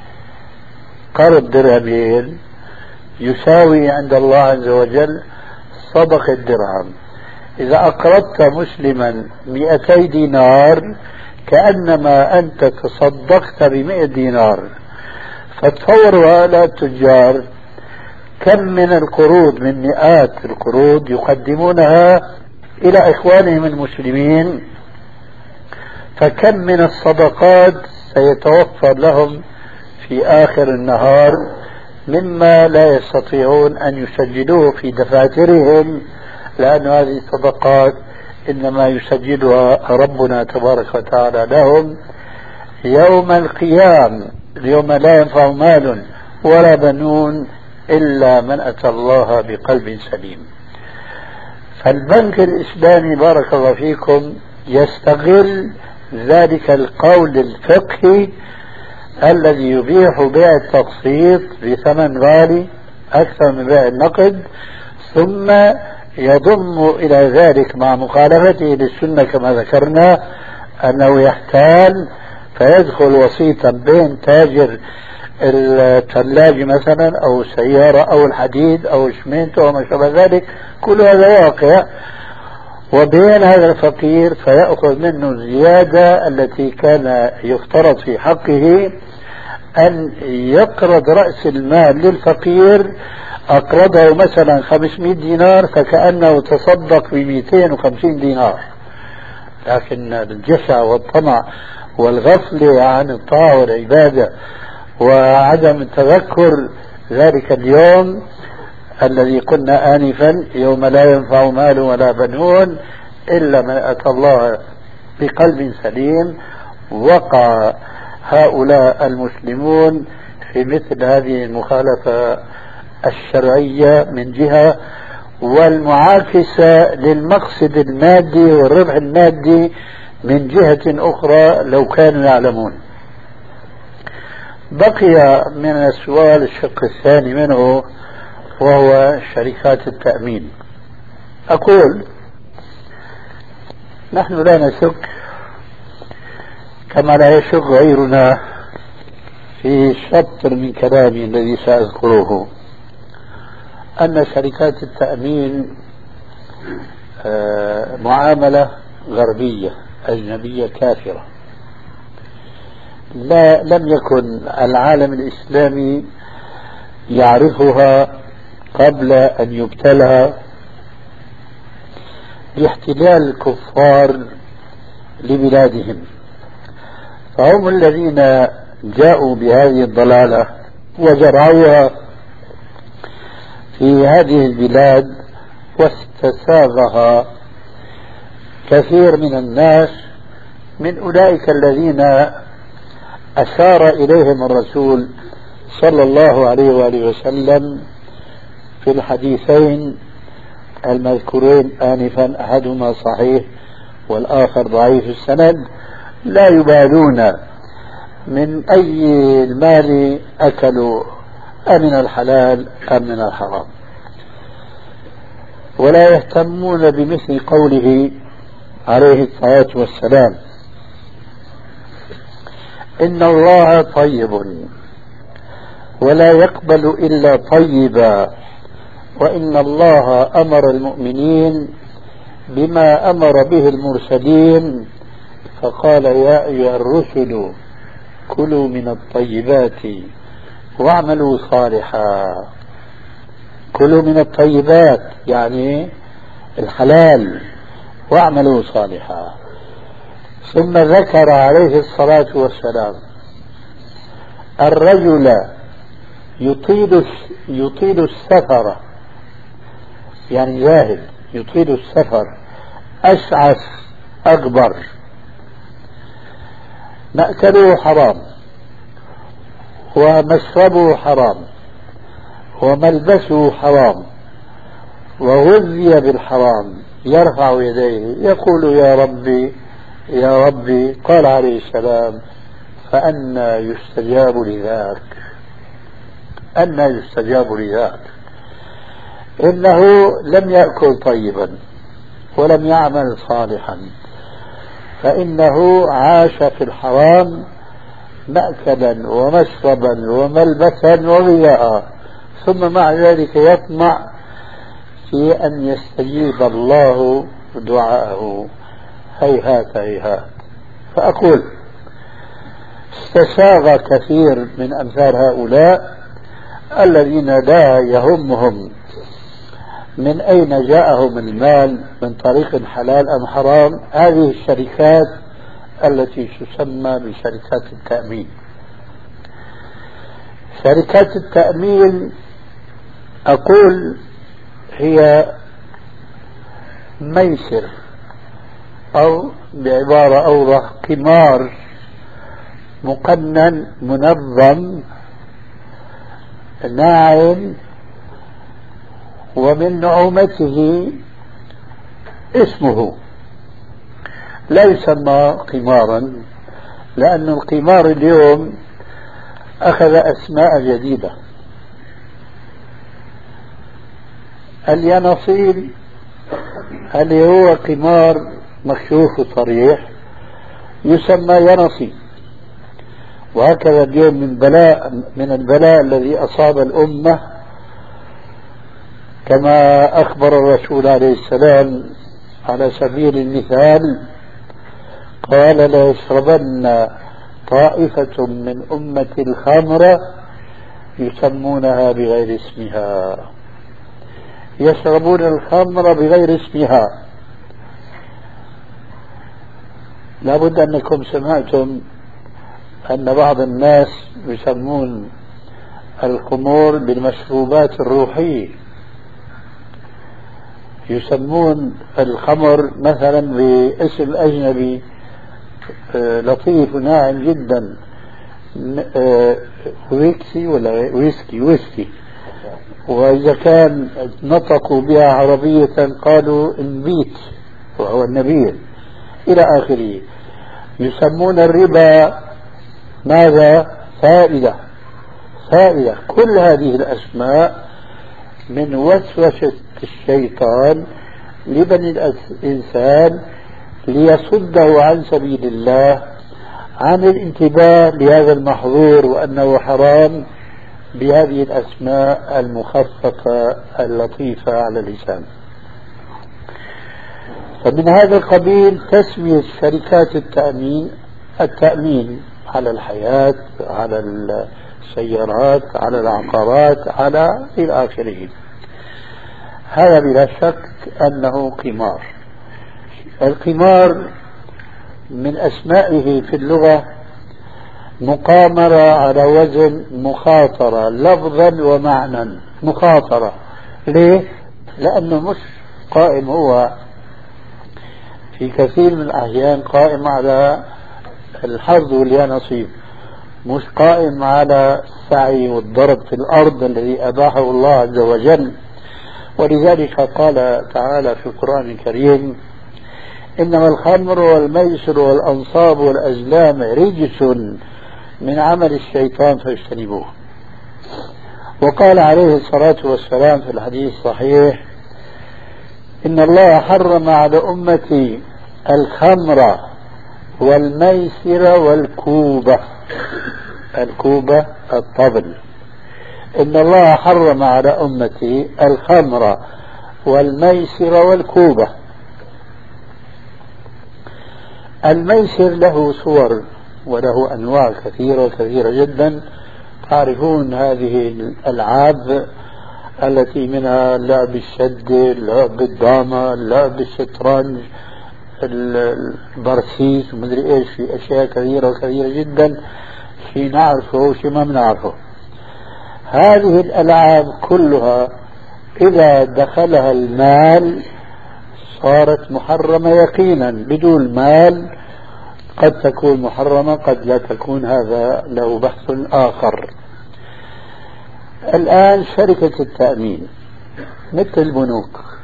قرض درهمين يساوي عند الله عز وجل صدقة درهم. إذا أقرضت مسلما مئتي دينار كأنما أنت تصدقت بمئة دينار. فتصوروا هؤلاء التجار كم من القروض، من مئات القروض يقدمونها إلى إخوانهم المسلمين، فكم من الصدقات سيتوفر لهم في آخر النهار مما لا يستطيعون أن يسجلوه في دفاترهم، لأن هذه الصدقات إنما يسجلها ربنا تبارك وتعالى لهم يوم القيامة، يوم لا ينفع مال ولا بنون إلا من أتى الله بقلب سليم. فالبنك الإسلامي بارك الله فيكم يستغل ذلك القول الفقهي الذي يبيح بيع التقسيط بثمن غالي أكثر من بيع النقد، ثم يضم إلى ذلك مع مخالفته للسنة كما ذكرنا أنه يحتال فيدخل وسيطا بين تاجر الثلاجة مثلا أو السيارة أو الحديد أو الشمنت أو ما شابه ذلك، كل هذا واقع، وبين هذا الفقير فيأخذ منه الزيادة التي كان يفترض في حقه أن يقرض رأس المال للفقير. أقرضه مثلا خمسمائة دينار فكأنه تصدق ب مئتين وخمسين دينار، لكن الجشع والطمع والغفلة عن الطاعة والعبادة وعدم التذكر ذلك اليوم الذي قلنا آنفا يوم لا ينفع مال ولا بنون إلا من أتى الله بقلب سليم، وقع هؤلاء المسلمون في مثل هذه المخالفة الشرعية من جهة، والمعاكسة للمقصد المادي والربح المادي من جهة أخرى لو كانوا يعلمون. بقي من السؤال الشق الثاني منه وهو شركات التأمين. أقول نحن لا نشك كما لا يشك غيرنا في شطر من كلامي الذي سأذكره أن شركات التأمين معاملة غربية أجنبية كافرة. لا لم يكن العالم الإسلامي يعرفها قبل أن يبتلى باحتلال الكفار لبلادهم، فهم الذين جاءوا بهذه الضلالة وزرعوها في هذه البلاد واستساغها كثير من الناس من أولئك الذين أشار إليهم الرسول صلى الله عليه وآله وسلم في الحديثين المذكورين آنفا، أحدهما صحيح والآخر ضعيف السند، لا يبالون من أي المال أكلوا أمن الحلال أم من الحرام، ولا يهتمون بمثل قوله عليه الصلاة والسلام: إن الله طيب ولا يقبل إلا طيبا، وإن الله أمر المؤمنين بما أمر به المرسلين، فقال: يا أيها الرسل كلوا من الطيبات واعملوا صالحا. كلوا من الطيبات يعني الحلال، واعملوا صالحا. ثم ذكر عليه الصلاة والسلام الرجل يطيل يطيل السفر، يعني زاهد يطيل السفر أشعث أكبر، مأكله حرام ومشربه حرام وملبسه حرام وغذي بالحرام يرفع يديه يقول يا ربي يا ربي، قال عليه السلام فأنى يستجاب لذاك، أنى يستجاب لذاك، إنه لم يأكل طيبا ولم يعمل صالحا، فإنه عاش في الحرام مأكلا ومشربا وملبسا وغذاء، ثم مع ذلك يطمع في أن يستجيب الله دعاءه. هيهات هيهات. فأقول استساغ كثير من أمثال هؤلاء الذين لا يهمهم من أين جاءهم المال، من طريق حلال أم حرام، هذه الشركات التي تسمى بشركات التأمين. شركات التأمين أقول هي ميسر، أو بعبارة أوضح قمار مقنن منظم ناعم، ومن نعومته اسمه لا يسمى قمارا، لأن القمار اليوم أخذ أسماء جديدة. اليانصيب اللي هو قمار مكشوف وصريح يسمى يانصيب. وهكذا اليوم من بلاء من البلاء الذي أصاب الأمة، كما أخبر الرسول عليه السلام على سبيل المثال قال لا يشربن طائفة من أمة الخمر يسمونها بغير اسمها، يشربون الخمر بغير اسمها. لابد أنكم سمعتم أن بعض الناس يسمون الخمور بالمشروبات الروحية، يسمون الخمر مثلا باسم أجنبي لطيف وناعم جدا، ويكسي ولا ويسكي ويسكي، وإذا كان نطقوا بها عربية قالوا النبيت وهو النبيل إلى آخره. يسمون الربا ماذا؟ فائدة. فائدة. كل هذه الأسماء من وسوسة الشيطان لبني الإنسان ليصده عن سبيل الله، عن الانتباه لهذا المحظور وأنه حرام بهذه الأسماء المخففة اللطيفة على اللسان. فمن هذا القبيل تسمية شركات التأمين التأمين على الحياة، على السيارات، على العقارات، على إلى آخره. هذا بلا شك أنه قمار. القمار من أسمائه في اللغة مقامرة على وزن مخاطرة لفظا ومعنى. مخاطرة ليه؟ لأنه مش قائم هو في كثير من الأحيان قائم على الحظ واليانصيب، مش قائم على السعي والضرب في الأرض الذي أباحه الله عز وجل. ولذلك قال تعالى في القرآن الكريم إنما الخمر والميسر والأنصاب والأزلام رجس من عمل الشيطان فاجتنبوه. وقال عليه الصلاة والسلام في الحديث الصحيح إن الله حرم على أمتي الخمر والميسر والكوبة. الكوبة الطبل. إن الله حرم على أمتي الخمر والميسر والكوبة. الميسر له صور وله أنواع كثيرة كثيرة جدا. تعرفون هذه الألعاب التي منها لعب الشد، لعب الدامة، لعب الشطرنج، البرسيس ومدري ايش، في اشياء كثيرة وكثيرة جدا، شيء نعرفه وشيء ما بنعرفه. هذه الألعاب كلها إذا دخلها المال صارت محرمة يقينا. بدون مال قد تكون محرمة قد لا تكون، هذا له بحث آخر. الآن شركة التأمين مثل البنوك،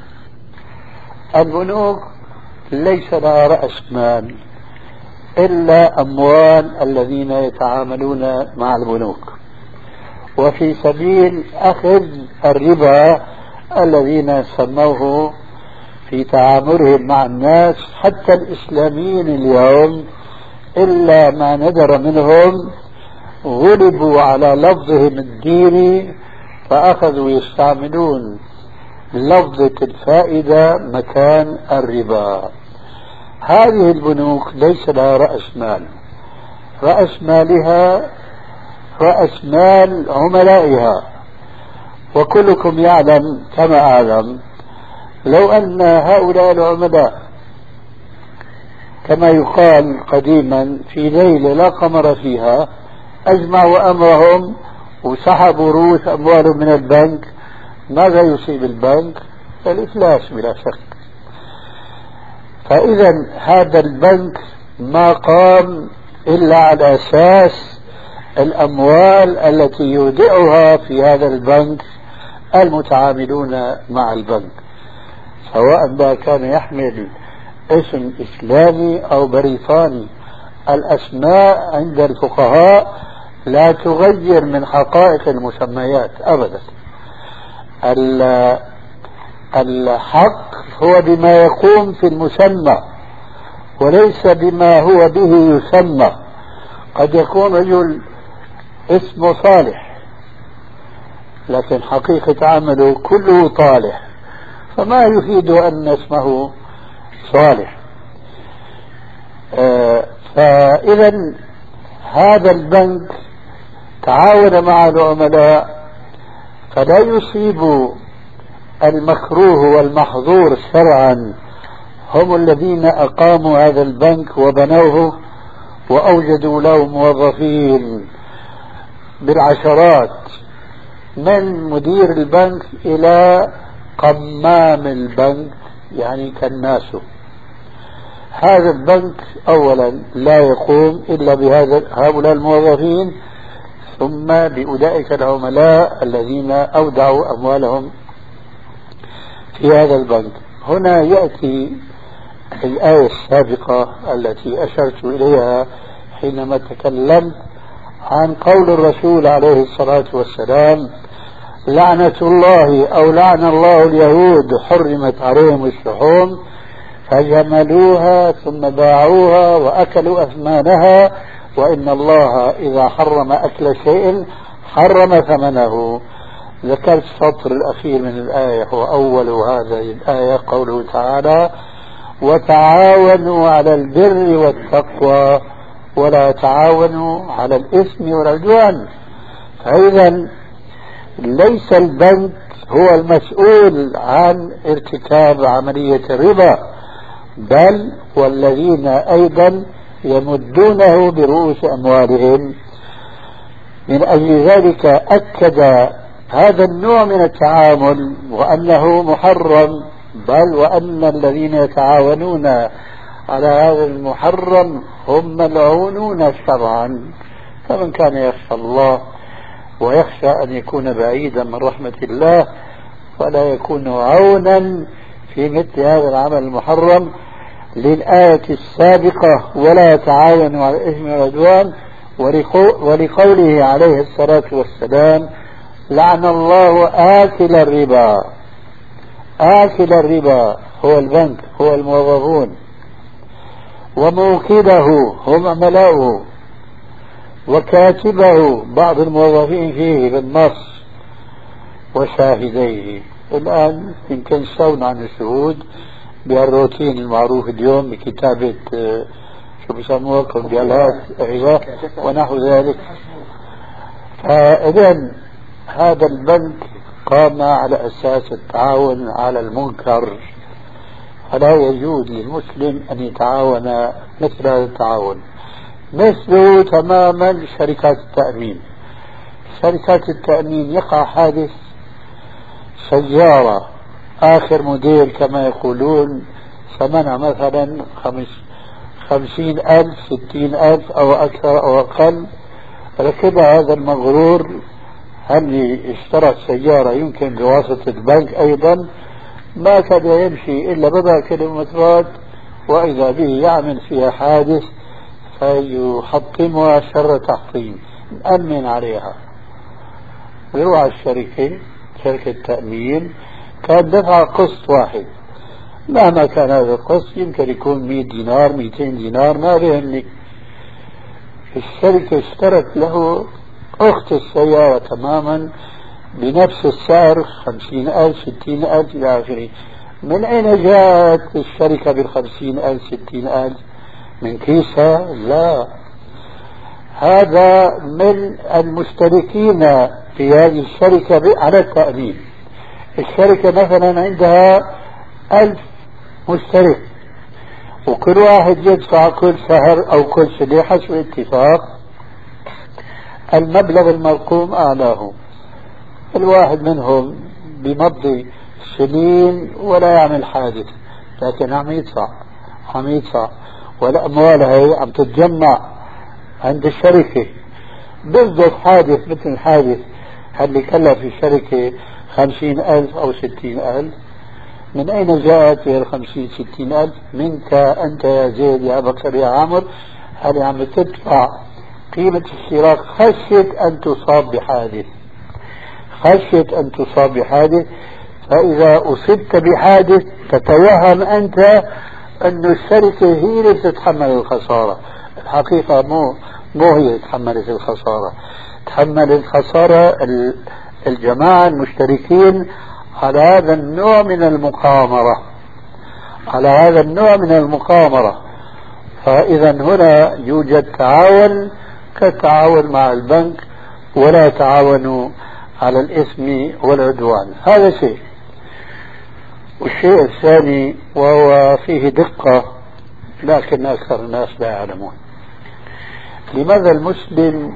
البنوك ليس لها رأس مال إلا أموال الذين يتعاملون مع البنوك، وفي سبيل أخذ الربا الذين سموه في تعاملهم مع الناس حتى الإسلاميين اليوم إلا ما ندر منهم غلبوا على لفظهم الديني فأخذوا يستعملون لفظة الفائدة مكان الربا. هذه البنوك ليس لها رأس مال، رأس مالها رأس مال عملائها، وكلكم يعلم كما أعلم لو أن هؤلاء العملاء كما يقال قديما في ليلة لا قمر فيها أجمعوا أمرهم وسحبوا رؤوس أموالهم من البنك، ماذا يصيب البنك؟ الإفلاس بلا شك. فإذا هذا البنك ما قام إلا على أساس الأموال التي يودعها في هذا البنك المتعاملون مع البنك، سواء ما كان يحمل اسم إسلامي أو بريطاني. الأسماء عند الفقهاء لا تغير من حقائق المسميات أبدا. الحق هو بما يقوم في المسمى وليس بما هو به يسمى. قد يكون رجل اسمه صالح لكن حقيقة عمله كله طالح، فما يفيد أن اسمه صالح. آه فإذا هذا البنك تعاون مع العملاء فلا يصيب المكروه والمحظور شرعا. هم الذين أقاموا هذا البنك وبنوه وأوجدوا له موظفين بالعشرات، من مدير البنك إلى قمام البنك يعني كناسه. هذا البنك أولا لا يقوم إلا بهذا هؤلاء الموظفين، ثم بأولئك العملاء الذين أودعوا أموالهم في هذا البنك. هنا يأتي الآية السابقة التي أشرت إليها حينما تكلمت عن قول الرسول عليه الصلاة والسلام: لعنة الله أو لعن الله اليهود حرمت عليهم الشحوم فجملوها ثم باعوها وأكلوا أثمانها، وإن الله إذا حرم أكل شيء حرم ثمنه. ذكرت السطر الأخير من الآية هو أول هذه الآية، قوله تعالى: وتعاونوا على البر والتقوى ولا تعاونوا على الإثم والعدوان. فإذا ليس البنك هو المسؤول عن ارتكاب عملية الربا، بل والذين أيضا يمدونه برؤوس أموالهم. من أجل ذلك أكد هذا النوع من التعامل وأنه محرم، بل وأن الذين يتعاونون على هذا المحرم هم ملعونون شرعا. فمن كان يخشى الله ويخشى أن يكون بعيدا من رحمة الله فلا يكون عونا في مثل هذا العمل المحرم. للآية السابقة: ولا تعاونوا على الإثم والعدوان، ولقوله عليه الصلاة والسلام: لعن الله آكل الربا. آكل الربا هو البنك، هو الموظفون، وموكله هم عملاؤه، وكاتبه بعض الموظفين فيه بالنص، وشاهديه. الآن يمكن استغنى عن الشهود بهالروتين المعروف اليوم بكتابة شو بيسموها كمبيالات أيوة ونحو ذلك. فإذن هذا البنك قام على أساس التعاون على المنكر، فلا يجوز للمسلم أن يتعاون مثل هذا التعاون. مثله تماما شركات التأمين. شركات التأمين يقع حادث سيارة آخر موديل كما يقولون ثمنها مثلا خمس خمسين ألف ستين ألف أو أكثر أو أقل، ركبها هذا المغرور هل اشترى السيارة يمكن بواسطة البنك أيضا، ما كان يمشي إلا بضع كيلومترات وإذا به يعمل فيها حادث فيحطمها شر تحطيم، نأمن عليها. ويروح على الشركة، شركة تأمين، كان دفع قسط واحد، مهما كان هذا القسط يمكن يكون مئة دينار مئتين دينار ما بيهمني. الشركة اشترت له أخت السيارة تماما بنفس السعر، خمسين ألف ستين ألف إلى آخره. من أين جاءت الشركة بالخمسين ألف ستين ألف؟ من كيسها؟ لا، هذا من المشتركين في هذه الشركة على التأمين. الشركة مثلا عندها ألف مشترك، وكل واحد يدفع كل شهر أو كل سنة حسب اتفاق المبلغ المرقوم أعلاه. الواحد منهم بمضي سنين ولا يعمل حادث، لكن عم يدفع عم يدفع والأموال هي عم تتجمع عند الشركة. بالضبط حادث مثل الحادث اللي كلف الشركة خمسين ألف أو ستين ألف. من أين جاءت هي الخمسين ستين ألف؟ منك أنت يا زيد يا بكر يا عمر، هل عم تدفع قيمة الاشتراك خشية أن تصاب بحادث، خشية أن تصاب بحادث. فإذا أصبت بحادث تتوهم أنت أن الشركة هي اللي تتحمل الخسارة. الحقيقة مو مو هي تحملت الخسارة، تحمل الخسارة الجماعة المشتركين على هذا النوع من المقامرة، على هذا النوع من المقامرة. فإذا هنا يوجد تعاون كالتعاون مع البنك، ولا تعاونوا على الإثم والعدوان. هذا شيء. والشيء الثاني وهو فيه دقة لكن أكثر الناس لا يعلمون، لماذا المسلم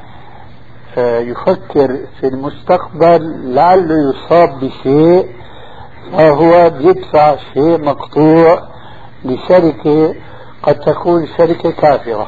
يفكر في المستقبل لعله يصاب بشيء فهو بيدفع شيء مقطوع لشركة قد تكون شركة كافرة،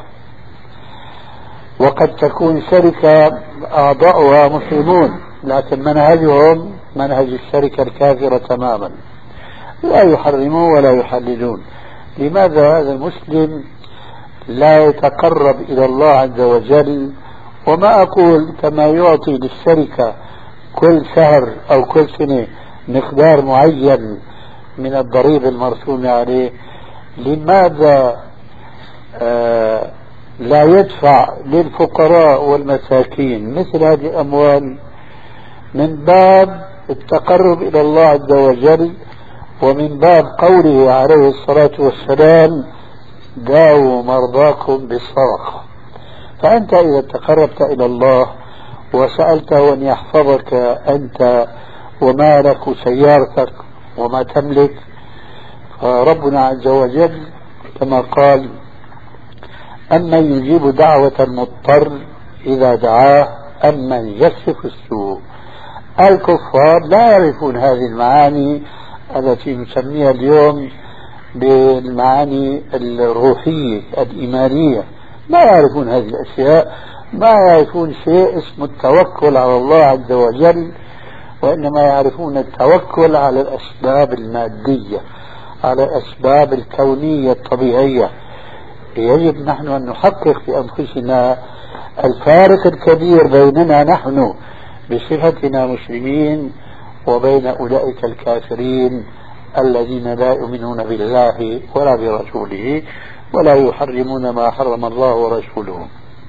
وقد تكون شركة أعضاؤها مسلمون لكن منهجهم منهج الشركة الكافرة تماما، لا يحرمون ولا يحللون. لماذا هذا المسلم لا يتقرب إلى الله عز وجل؟ وما أقول كما يعطي للشركة كل شهر أو كل سنة مقدار معين من الضريبة المرسومة عليه، لماذا آه لا يدفع للفقراء والمساكين مثل هذه الأموال من باب التقرب إلى الله عز وجل، ومن باب قوله عليه الصلاة والسلام داووا مرضاكم بالصدقة. فأنت إذا تقربت إلى الله وسألته أن يحفظك أنت ومالك وسيارتك وما تملك، فربنا عز وجل كما قال أمن يجيب دعوة المضطر إذا دعاه أمن يكشف السوء. الكفار لا يعرفون هذه المعاني التي نسميها اليوم بالمعاني الروحية الإيمانية، ما يعرفون هذه الأشياء، ما يعرفون شيء اسمه التوكل على الله عز وجل، وإنما يعرفون التوكل على الأسباب المادية، على الأسباب الكونية الطبيعية. يجب نحن أن نحقق في أنفسنا الفارق الكبير بيننا نحن بصفتنا مسلمين وبين أولئك الكافرين الذين لا يؤمنون بالله ولا برسوله ولا يحرمون ما حرم الله ورسوله.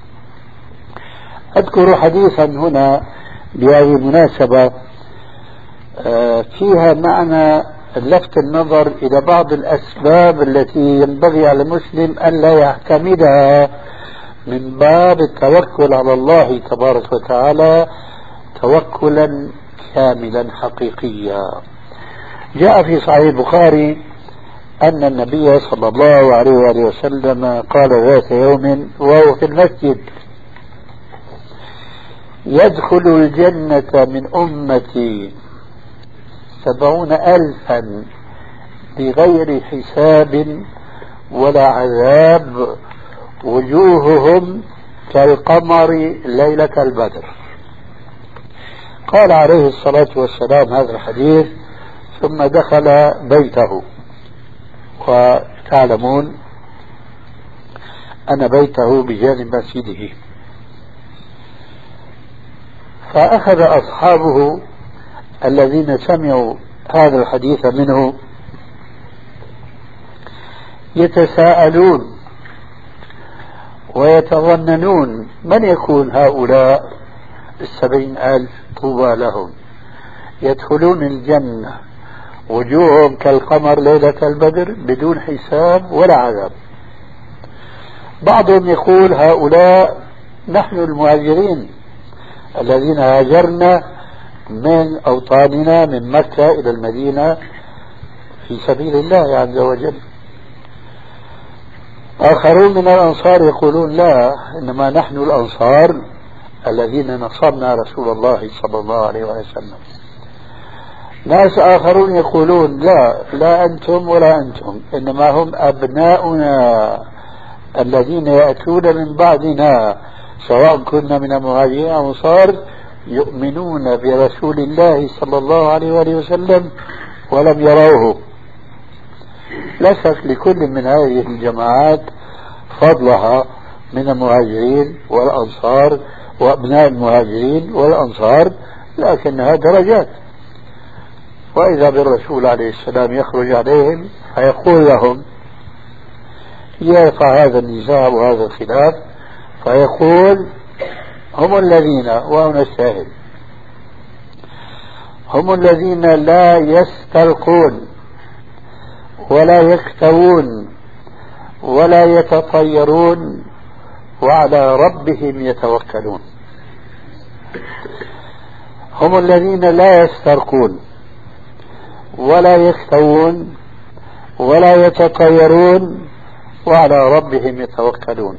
أذكر حديثا هنا بهذه المناسبة فيها معنى لفت النظر إلى بعض الأسباب التي ينبغي على المسلم أن لا يعتمدها من باب التوكل على الله تبارك وتعالى توكلا كاملا حقيقيا. جاء في صحيح البخاري أن النبي صلى الله عليه وآله وسلم قال ذات يوم وهو في المسجد يدخل الجنة من أمتي سبعون ألفا بغير حساب ولا عذاب وجوههم كالقمر ليلة البدر. قال عليه الصلاة والسلام هذا الحديث ثم دخل بيته، وتعلمون أن بيته بجانب مسجده. فأخذ أصحابه الذين سمعوا هذا الحديث منه يتساءلون ويتظننون من يكون هؤلاء السبعين ألف، طوبى لهم يدخلون الجنة وجوههم كالقمر ليلة البدر بدون حساب ولا عذاب. بعضهم يقول هؤلاء نحن المهاجرين الذين هاجرنا من أوطاننا من مكة إلى المدينة في سبيل الله عز وجل. آخرون من الأنصار يقولون لا، إنما نحن الأنصار الذين نصرنا رسول الله صلى الله عليه وسلم. ناس آخرون يقولون لا، لا أنتم ولا أنتم، إنما هم أبناؤنا الذين يأتون من بعدنا سواء كنا من المهاجرين أو الأنصار يؤمنون برسول الله صلى الله عليه وآله وسلم ولم يروه. لا شك لكل من هذه الجماعات فضلها من المهاجرين والأنصار وأبناء المهاجرين والأنصار، لكنها درجات. وإذا بالرسول عليه السلام يخرج عليهم فيقول لهم يرفع هذا النزاع وهذا الخلاف فيقول هم الذين، وهنا الشاهد، هم الذين لا يسترقون ولا يكتوون ولا يتطيرون وعلى ربهم يتوكلون. هم الذين لا يسترقون ولا يكتوون ولا يتطيرون وعلى ربهم يتوكلون.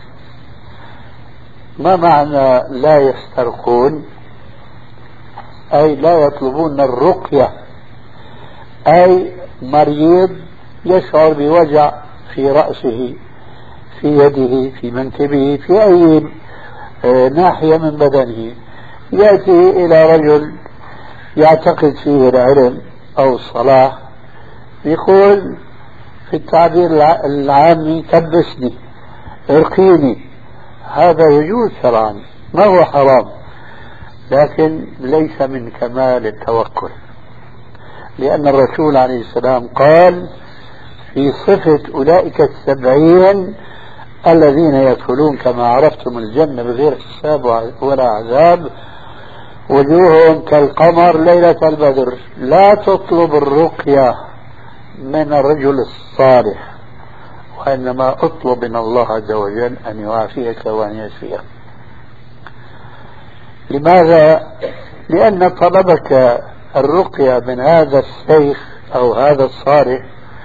ما معنى لا يسترقون؟ أي لا يطلبون الرقية، أي مريض يشعر بوجع في رأسه في يده في منكبه في أي ناحية من بدنه، يأتي إلى رجل يعتقد فيه العلم أو الصلاح يقول في التعبير العامي كبسني ارقيني. هذا يجوز شرعا، ما هو حرام، لكن ليس من كمال التوكل، لأن الرسول عليه السلام قال في صفة أولئك السبعين الذين يدخلون كما عرفتم الجنة بغير حساب ولا عذاب وجوههم كالقمر ليلة البدر. لا تطلب الرقية من الرجل الصالح، وإنما اطلب من الله عز وجل أن يعافيك وأن يشفيك. لماذا؟ لأن طلبك الرقية من هذا الشيخ أو هذا الصالح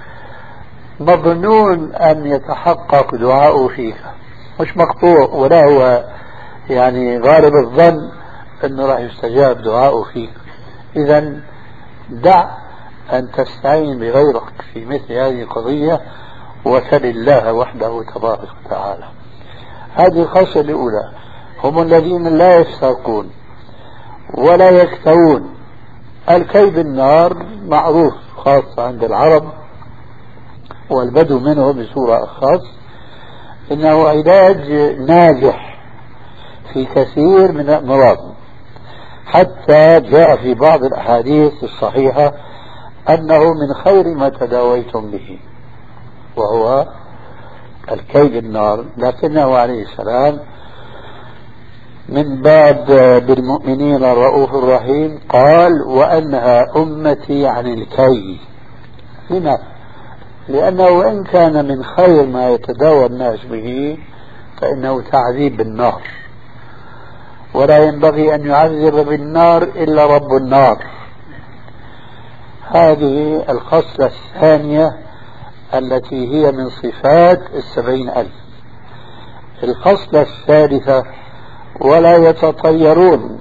مظنون أن يتحقق دعاؤه فيك، مش مقطوع، ولا هو يعني غالب الظن أنه راح يستجاب دعاؤه فيك. إذن دع أن تستعين بغيرك في مثل هذه القضية وسل الله وحده تبارك وتعالى. هذه الخاصة الأولى. هم الذين لا يسترقون ولا يكتوون. الكي بالنار معروف خاصة عند العرب والبدو منه بصورة أخص، إنه علاج ناجح في كثير من الأمراض، حتى جاء في بعض الأحاديث الصحيحة أنه من خير ما تداويتم به وهو الكي بالنار. لكنه عليه السلام من باب بالمؤمنين الرؤوف الرحيم قال وأنها أمتي عن الكي. لماذا؟ لأنه وإن كان من خير ما يتداوى الناس به فإنه تعذيب بالنار، ولا ينبغي أن يعذب بالنار إلا رب النار. هذه الخصلة الثانية التي هي من صفات السبعين ألف. الخصلة الثالثة ولا يتطيرون.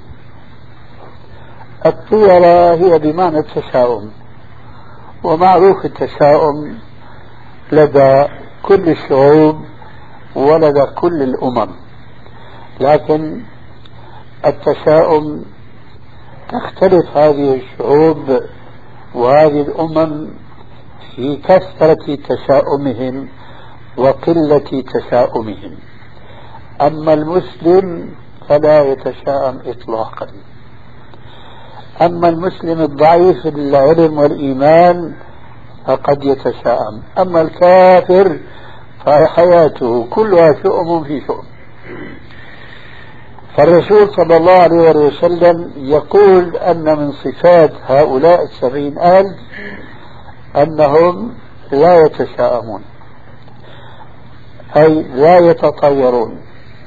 الطيرة هي بمعنى التشاؤم، ومعروف التشاؤم لدى كل الشعوب ولدى كل الأمم، لكن التشاؤم تختلف هذه الشعوب وهذه الأمم في كثرة تشاؤمهم وقلة تشاؤمهم. أما المسلم فلا يتشاءم إطلاقا. أما المسلم الضعيف العلم والإيمان فقد يتشاءم. أما الكافر فحياته كلها شؤم في شؤم. فالرسول صلى الله عليه وسلم يقول أن من صفات هؤلاء السبعين ألف أنهم لا يتشاءمون، أي لا يتطيرون.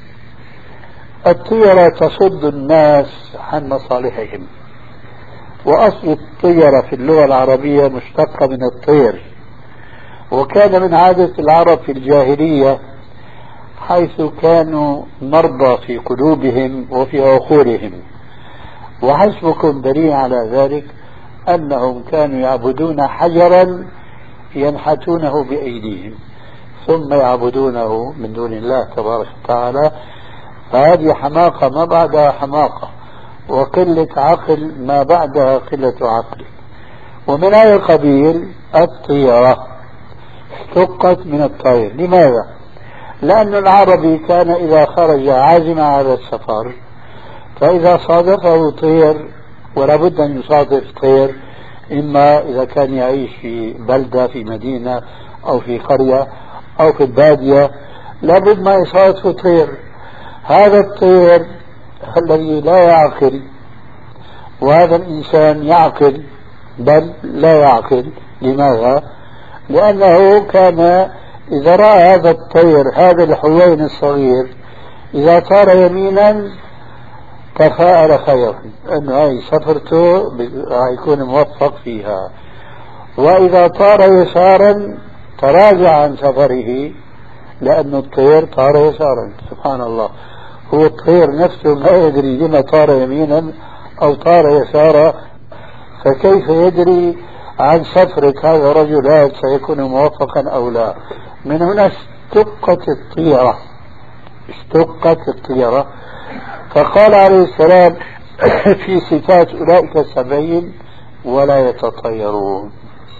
الطيرة تصد الناس عن مصالحهم، وأصل الطيرة في اللغة العربية مشتقة من الطير، وكان من عادة العرب في الجاهلية حيث كانوا مرضى في قلوبهم وفي عقولهم. وحسبكم دليل على ذلك أنهم كانوا يعبدون حجرا ينحتونه بأيديهم ثم يعبدونه من دون الله تبارك وتعالى. فهذه حماقة ما بعدها حماقة، وقلة عقل ما بعدها قلة عقل. ومن هذا القبيل الطيرة اشتقت من الطير. لماذا؟ لأن العربي كان إذا خرج عازما على السفر فإذا صادفه طير، ولا بد أن يصادف طير، إما إذا كان يعيش في بلدة في مدينة أو في قرية أو في البادية لابد ما يصادف طير. هذا الطير الذي لا يعقل، وهذا الإنسان يعقل بل لا يعقل. لماذا؟ لأنه كان إذا رأى هذا الطير، هذا الحوين الصغير، إذا طار يمينا تفاءل خيرا أنه هاي سفرته يكون موفق فيها، وإذا طار يسارا تراجع عن سفره لأن الطير طار يسارا. سبحان الله، هو الطير نفسه ما يدري لما طار يمينا أو طار يسارا، فكيف يدري عن سفرك هذا الرجل هذا سيكون موفقا أو لا؟ من هنا اشتقت الطيرة، اشتقت الطيرة. فقال عليه السلام في صفات أولئك السبعين: ولا يتطيرون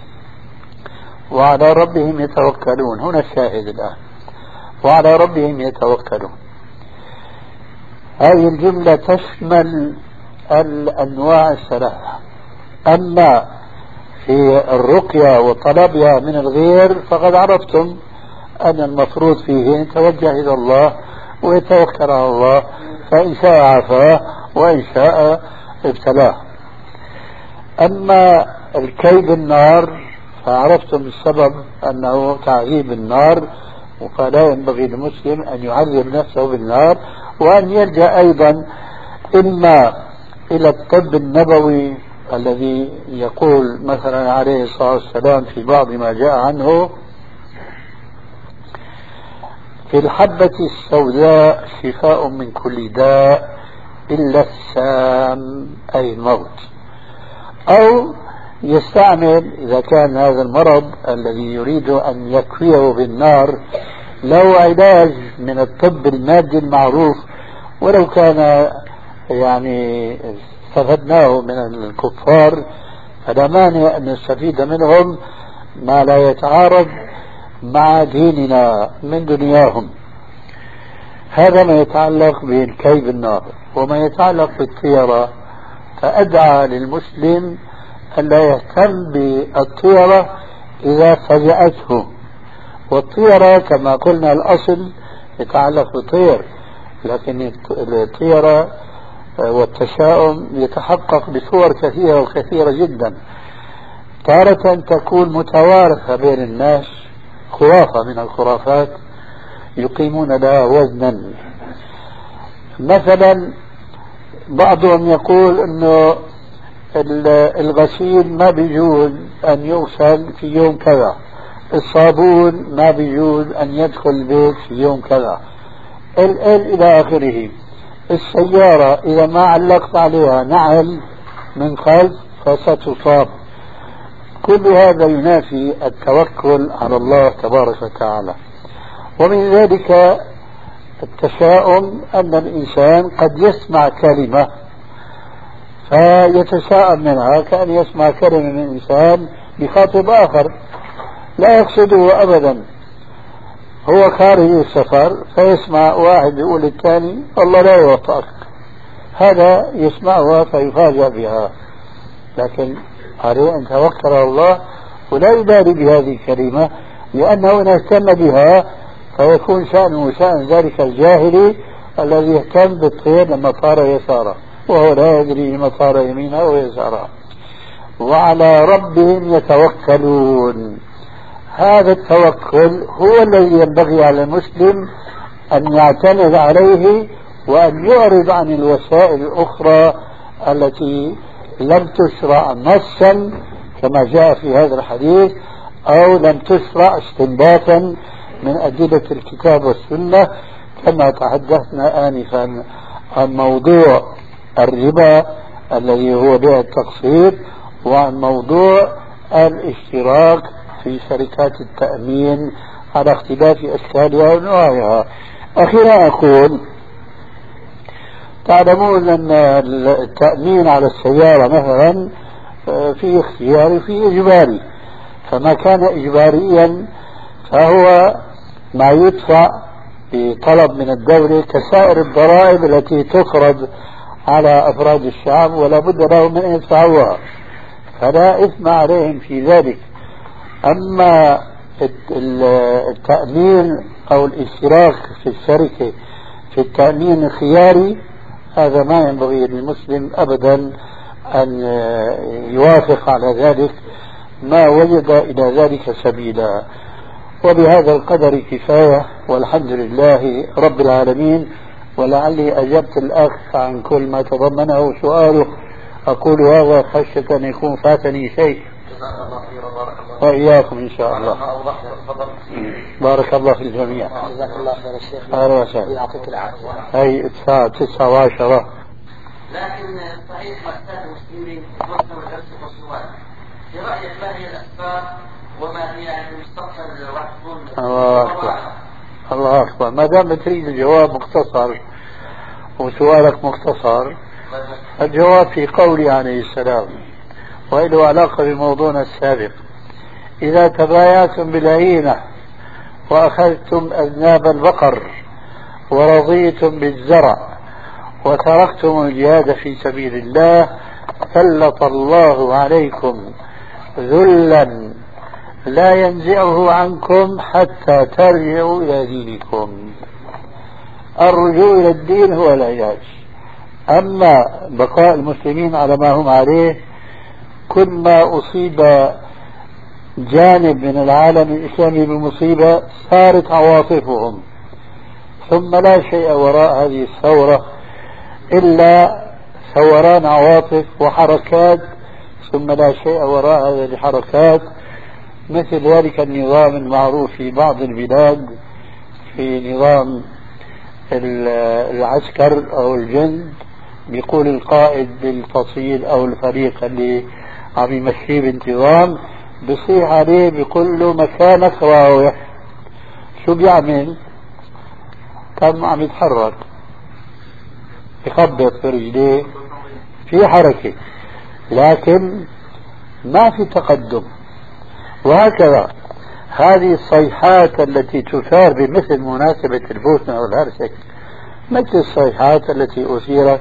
وعلى ربهم يتوكلون. هنا الشاهد الآن: وعلى ربهم يتوكلون. هذه الجملة تشمل الأنواع الثلاثة. أما في الرقية وطلبها من الغير فقد عرفتم أن المفروض فيه يتوجه إلى الله ويتوكل على الله، فإن شاء عافاه وإن شاء ابتلاه. أما الكي بالنار فعرفتم السبب أنه تعذيب النار، فلا ينبغي للمسلم أن يعذب نفسه بالنار، وأن يلجأ أيضا إما إلى الطب النبوي الذي يقول مثلا عليه الصلاة والسلام في بعض ما جاء عنه: في الحبة السوداء شفاء من كل داء إلا السام أي الموت. أو يستعمل إذا كان هذا المرض الذي يريد أن يكفيه بالنار له علاج من الطب المادي المعروف، ولو كان يعني استفدناه من الكفار فلا مانع أن نستفيد منهم ما لا يتعارض مع ديننا من دنياهم. هذا ما يتعلق بالكي بالنار. وما يتعلق بالطيرة فأدعى للمسلم ألا يهتم بالطيرة إذا فجأته. والطيرة كما قلنا الأصل يتعلق بالطير، لكن الطيرة والتشاؤم يتحقق بصور كثيرة وكثيرة جدا. تارة تكون متوارثة بين الناس، خرافة من الخرافات يقيمون لها وزنا. مثلا بعضهم يقول انه الغسيل ما بيجوز ان يغسل في يوم كذا، الصابون ما بيجوز ان يدخل البيت في يوم كذا، ال ال الى اخره. السيارة اذا ما علقت عليها نعل من خلف فستصاب. كل هذا ينافي التوكل على الله تبارك وتعالى. ومن ذلك التشاؤم أن الإنسان قد يسمع كلمة فيتساءل منها كأن يسمع كلمة من إنسان بخاطب آخر لا يقصده أبدا، هو خارج السفر فيسمع واحد يقول الثاني الله لا يوفقك، هذا يسمعها فيفاجأ بها، لكن عليه أن توكل على الله ولا يبالي بهذه الكلمة، لأنه إن اهتم بها فيكون شأنه شأن ذلك الجاهلي الذي يهتم بالطير لما طار يساره وهو لا يدري لما طار يمينه أو يساره. وعلى ربهم يتوكلون، هذا التوكل هو الذي ينبغي على المسلم أن يعتمد عليه وأن يعرض عن الوسائل الأخرى التي لم تشرع نصا كما جاء في هذا الحديث أو لم تشرع استنباطا من أدلة الكتاب والسنة، كما تحدثنا آنفا عن موضوع الربا الذي هو بيع التقسيط، وعن موضوع الاشتراك في شركات التأمين على اختلاف أشكالها وأنواعها. أخيرا أقول تعلمون أن التأمين على السيارة مثلا في اختياري وفي إجباري، فما كان إجباريا فهو ما يدفع بطلب من الدولة كسائر الضرائب التي تفرض على أفراد الشعب ولا بد لهم من أن يدفعوها، فلا إثم عليهم في ذلك. أما التأمين أو الاشتراك في الشركة في التأمين الخياري هذا ما ينبغي للمسلم أبدا أن يوافق على ذلك ما وجد إلى ذلك سبيلا. وبهذا القدر كفاية والحمد لله رب العالمين. ولعلي أجبت الأخ عن كل ما تضمنه سؤاله، أقول هذا خشية أن يكون فاتني شيء. وإياكم إن شاء الله. بارك الله في الجميع. جزاك الله خير الشيخ. أهلا وسهلا. يعطيك العافية. هي الساعة تسعة وعشرة. لكن صحيح مأساة المسلمين في الوطن والعرس والسؤال، في رأيك ما هي الأسباب وما هي يعني المستقبل راح تكون؟ الله أكبر الله أكبر. ما دام تريد الجواب مختصر وسؤالك مختصر، الجواب في قولي عليه السلام وله علاقة بموضوعنا السابق: إذا تبايعتم بالعينة وأخذتم أذناب البقر ورضيتم بالزرع وتركتم الجهاد في سبيل الله سلط الله عليكم ذلا لا ينزعه عنكم حتى ترجعوا إلى دينكم. الرجوع إلى الدين هو العلاج. أما بقاء المسلمين على ما هم عليه، كل ما أصيب جانب من العالم الإسلامي بمصيبة صارت عواطفهم، ثم لا شيء وراء هذه الثورة إلا ثوران عواطف وحركات، ثم لا شيء وراء هذه الحركات، مثل ذلك النظام المعروف في بعض البلاد في نظام العسكر أو الجند، بيقول القائد للفصيل أو الفريق اللي عم يمشيه بانتظام بصيح عليه بيقول له مكانك راوح. شو بيعمل؟ كان عم يتحرك يخبط في رجليه، في حركة لكن ما في تقدم. وهكذا هذه الصيحات التي تثار بمثل مناسبة البوسنة والهرسك مثل الصيحات التي أثيرت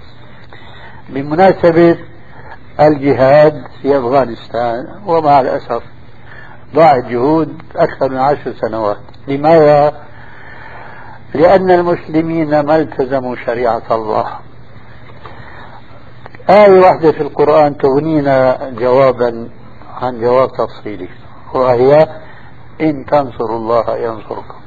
بمناسبة الجهاد في أفغانستان، ومع الأسف ضاعت جهود أكثر من عشر سنوات. لماذا؟ لأن المسلمين ما التزموا شريعة الله. آية واحدة في القرآن تغنينا جوابا عن جواب تفصيلي، وهي إن تنصروا الله ينصركم.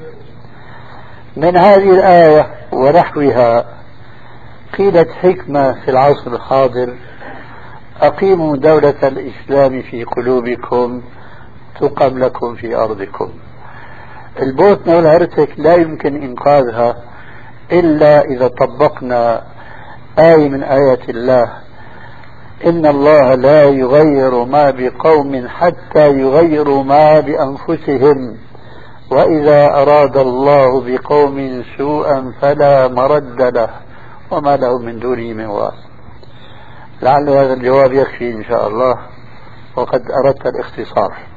من هذه الآية ونحوها قيلت حكمة في العصر الحاضر: أقيموا دولة الإسلام في قلوبكم تقم لكم في أرضكم. البوسنة والهرسك لا يمكن إنقاذها إلا إذا طبقنا آية من آيات الله: إن الله لا يغير ما بقوم حتى يغيروا ما بأنفسهم، وإذا أراد الله بقوم سوءا فلا مرد له وما له من دونه من واصل. لعل هذا الجواب يكفي إن شاء الله، وقد أردت الاختصار.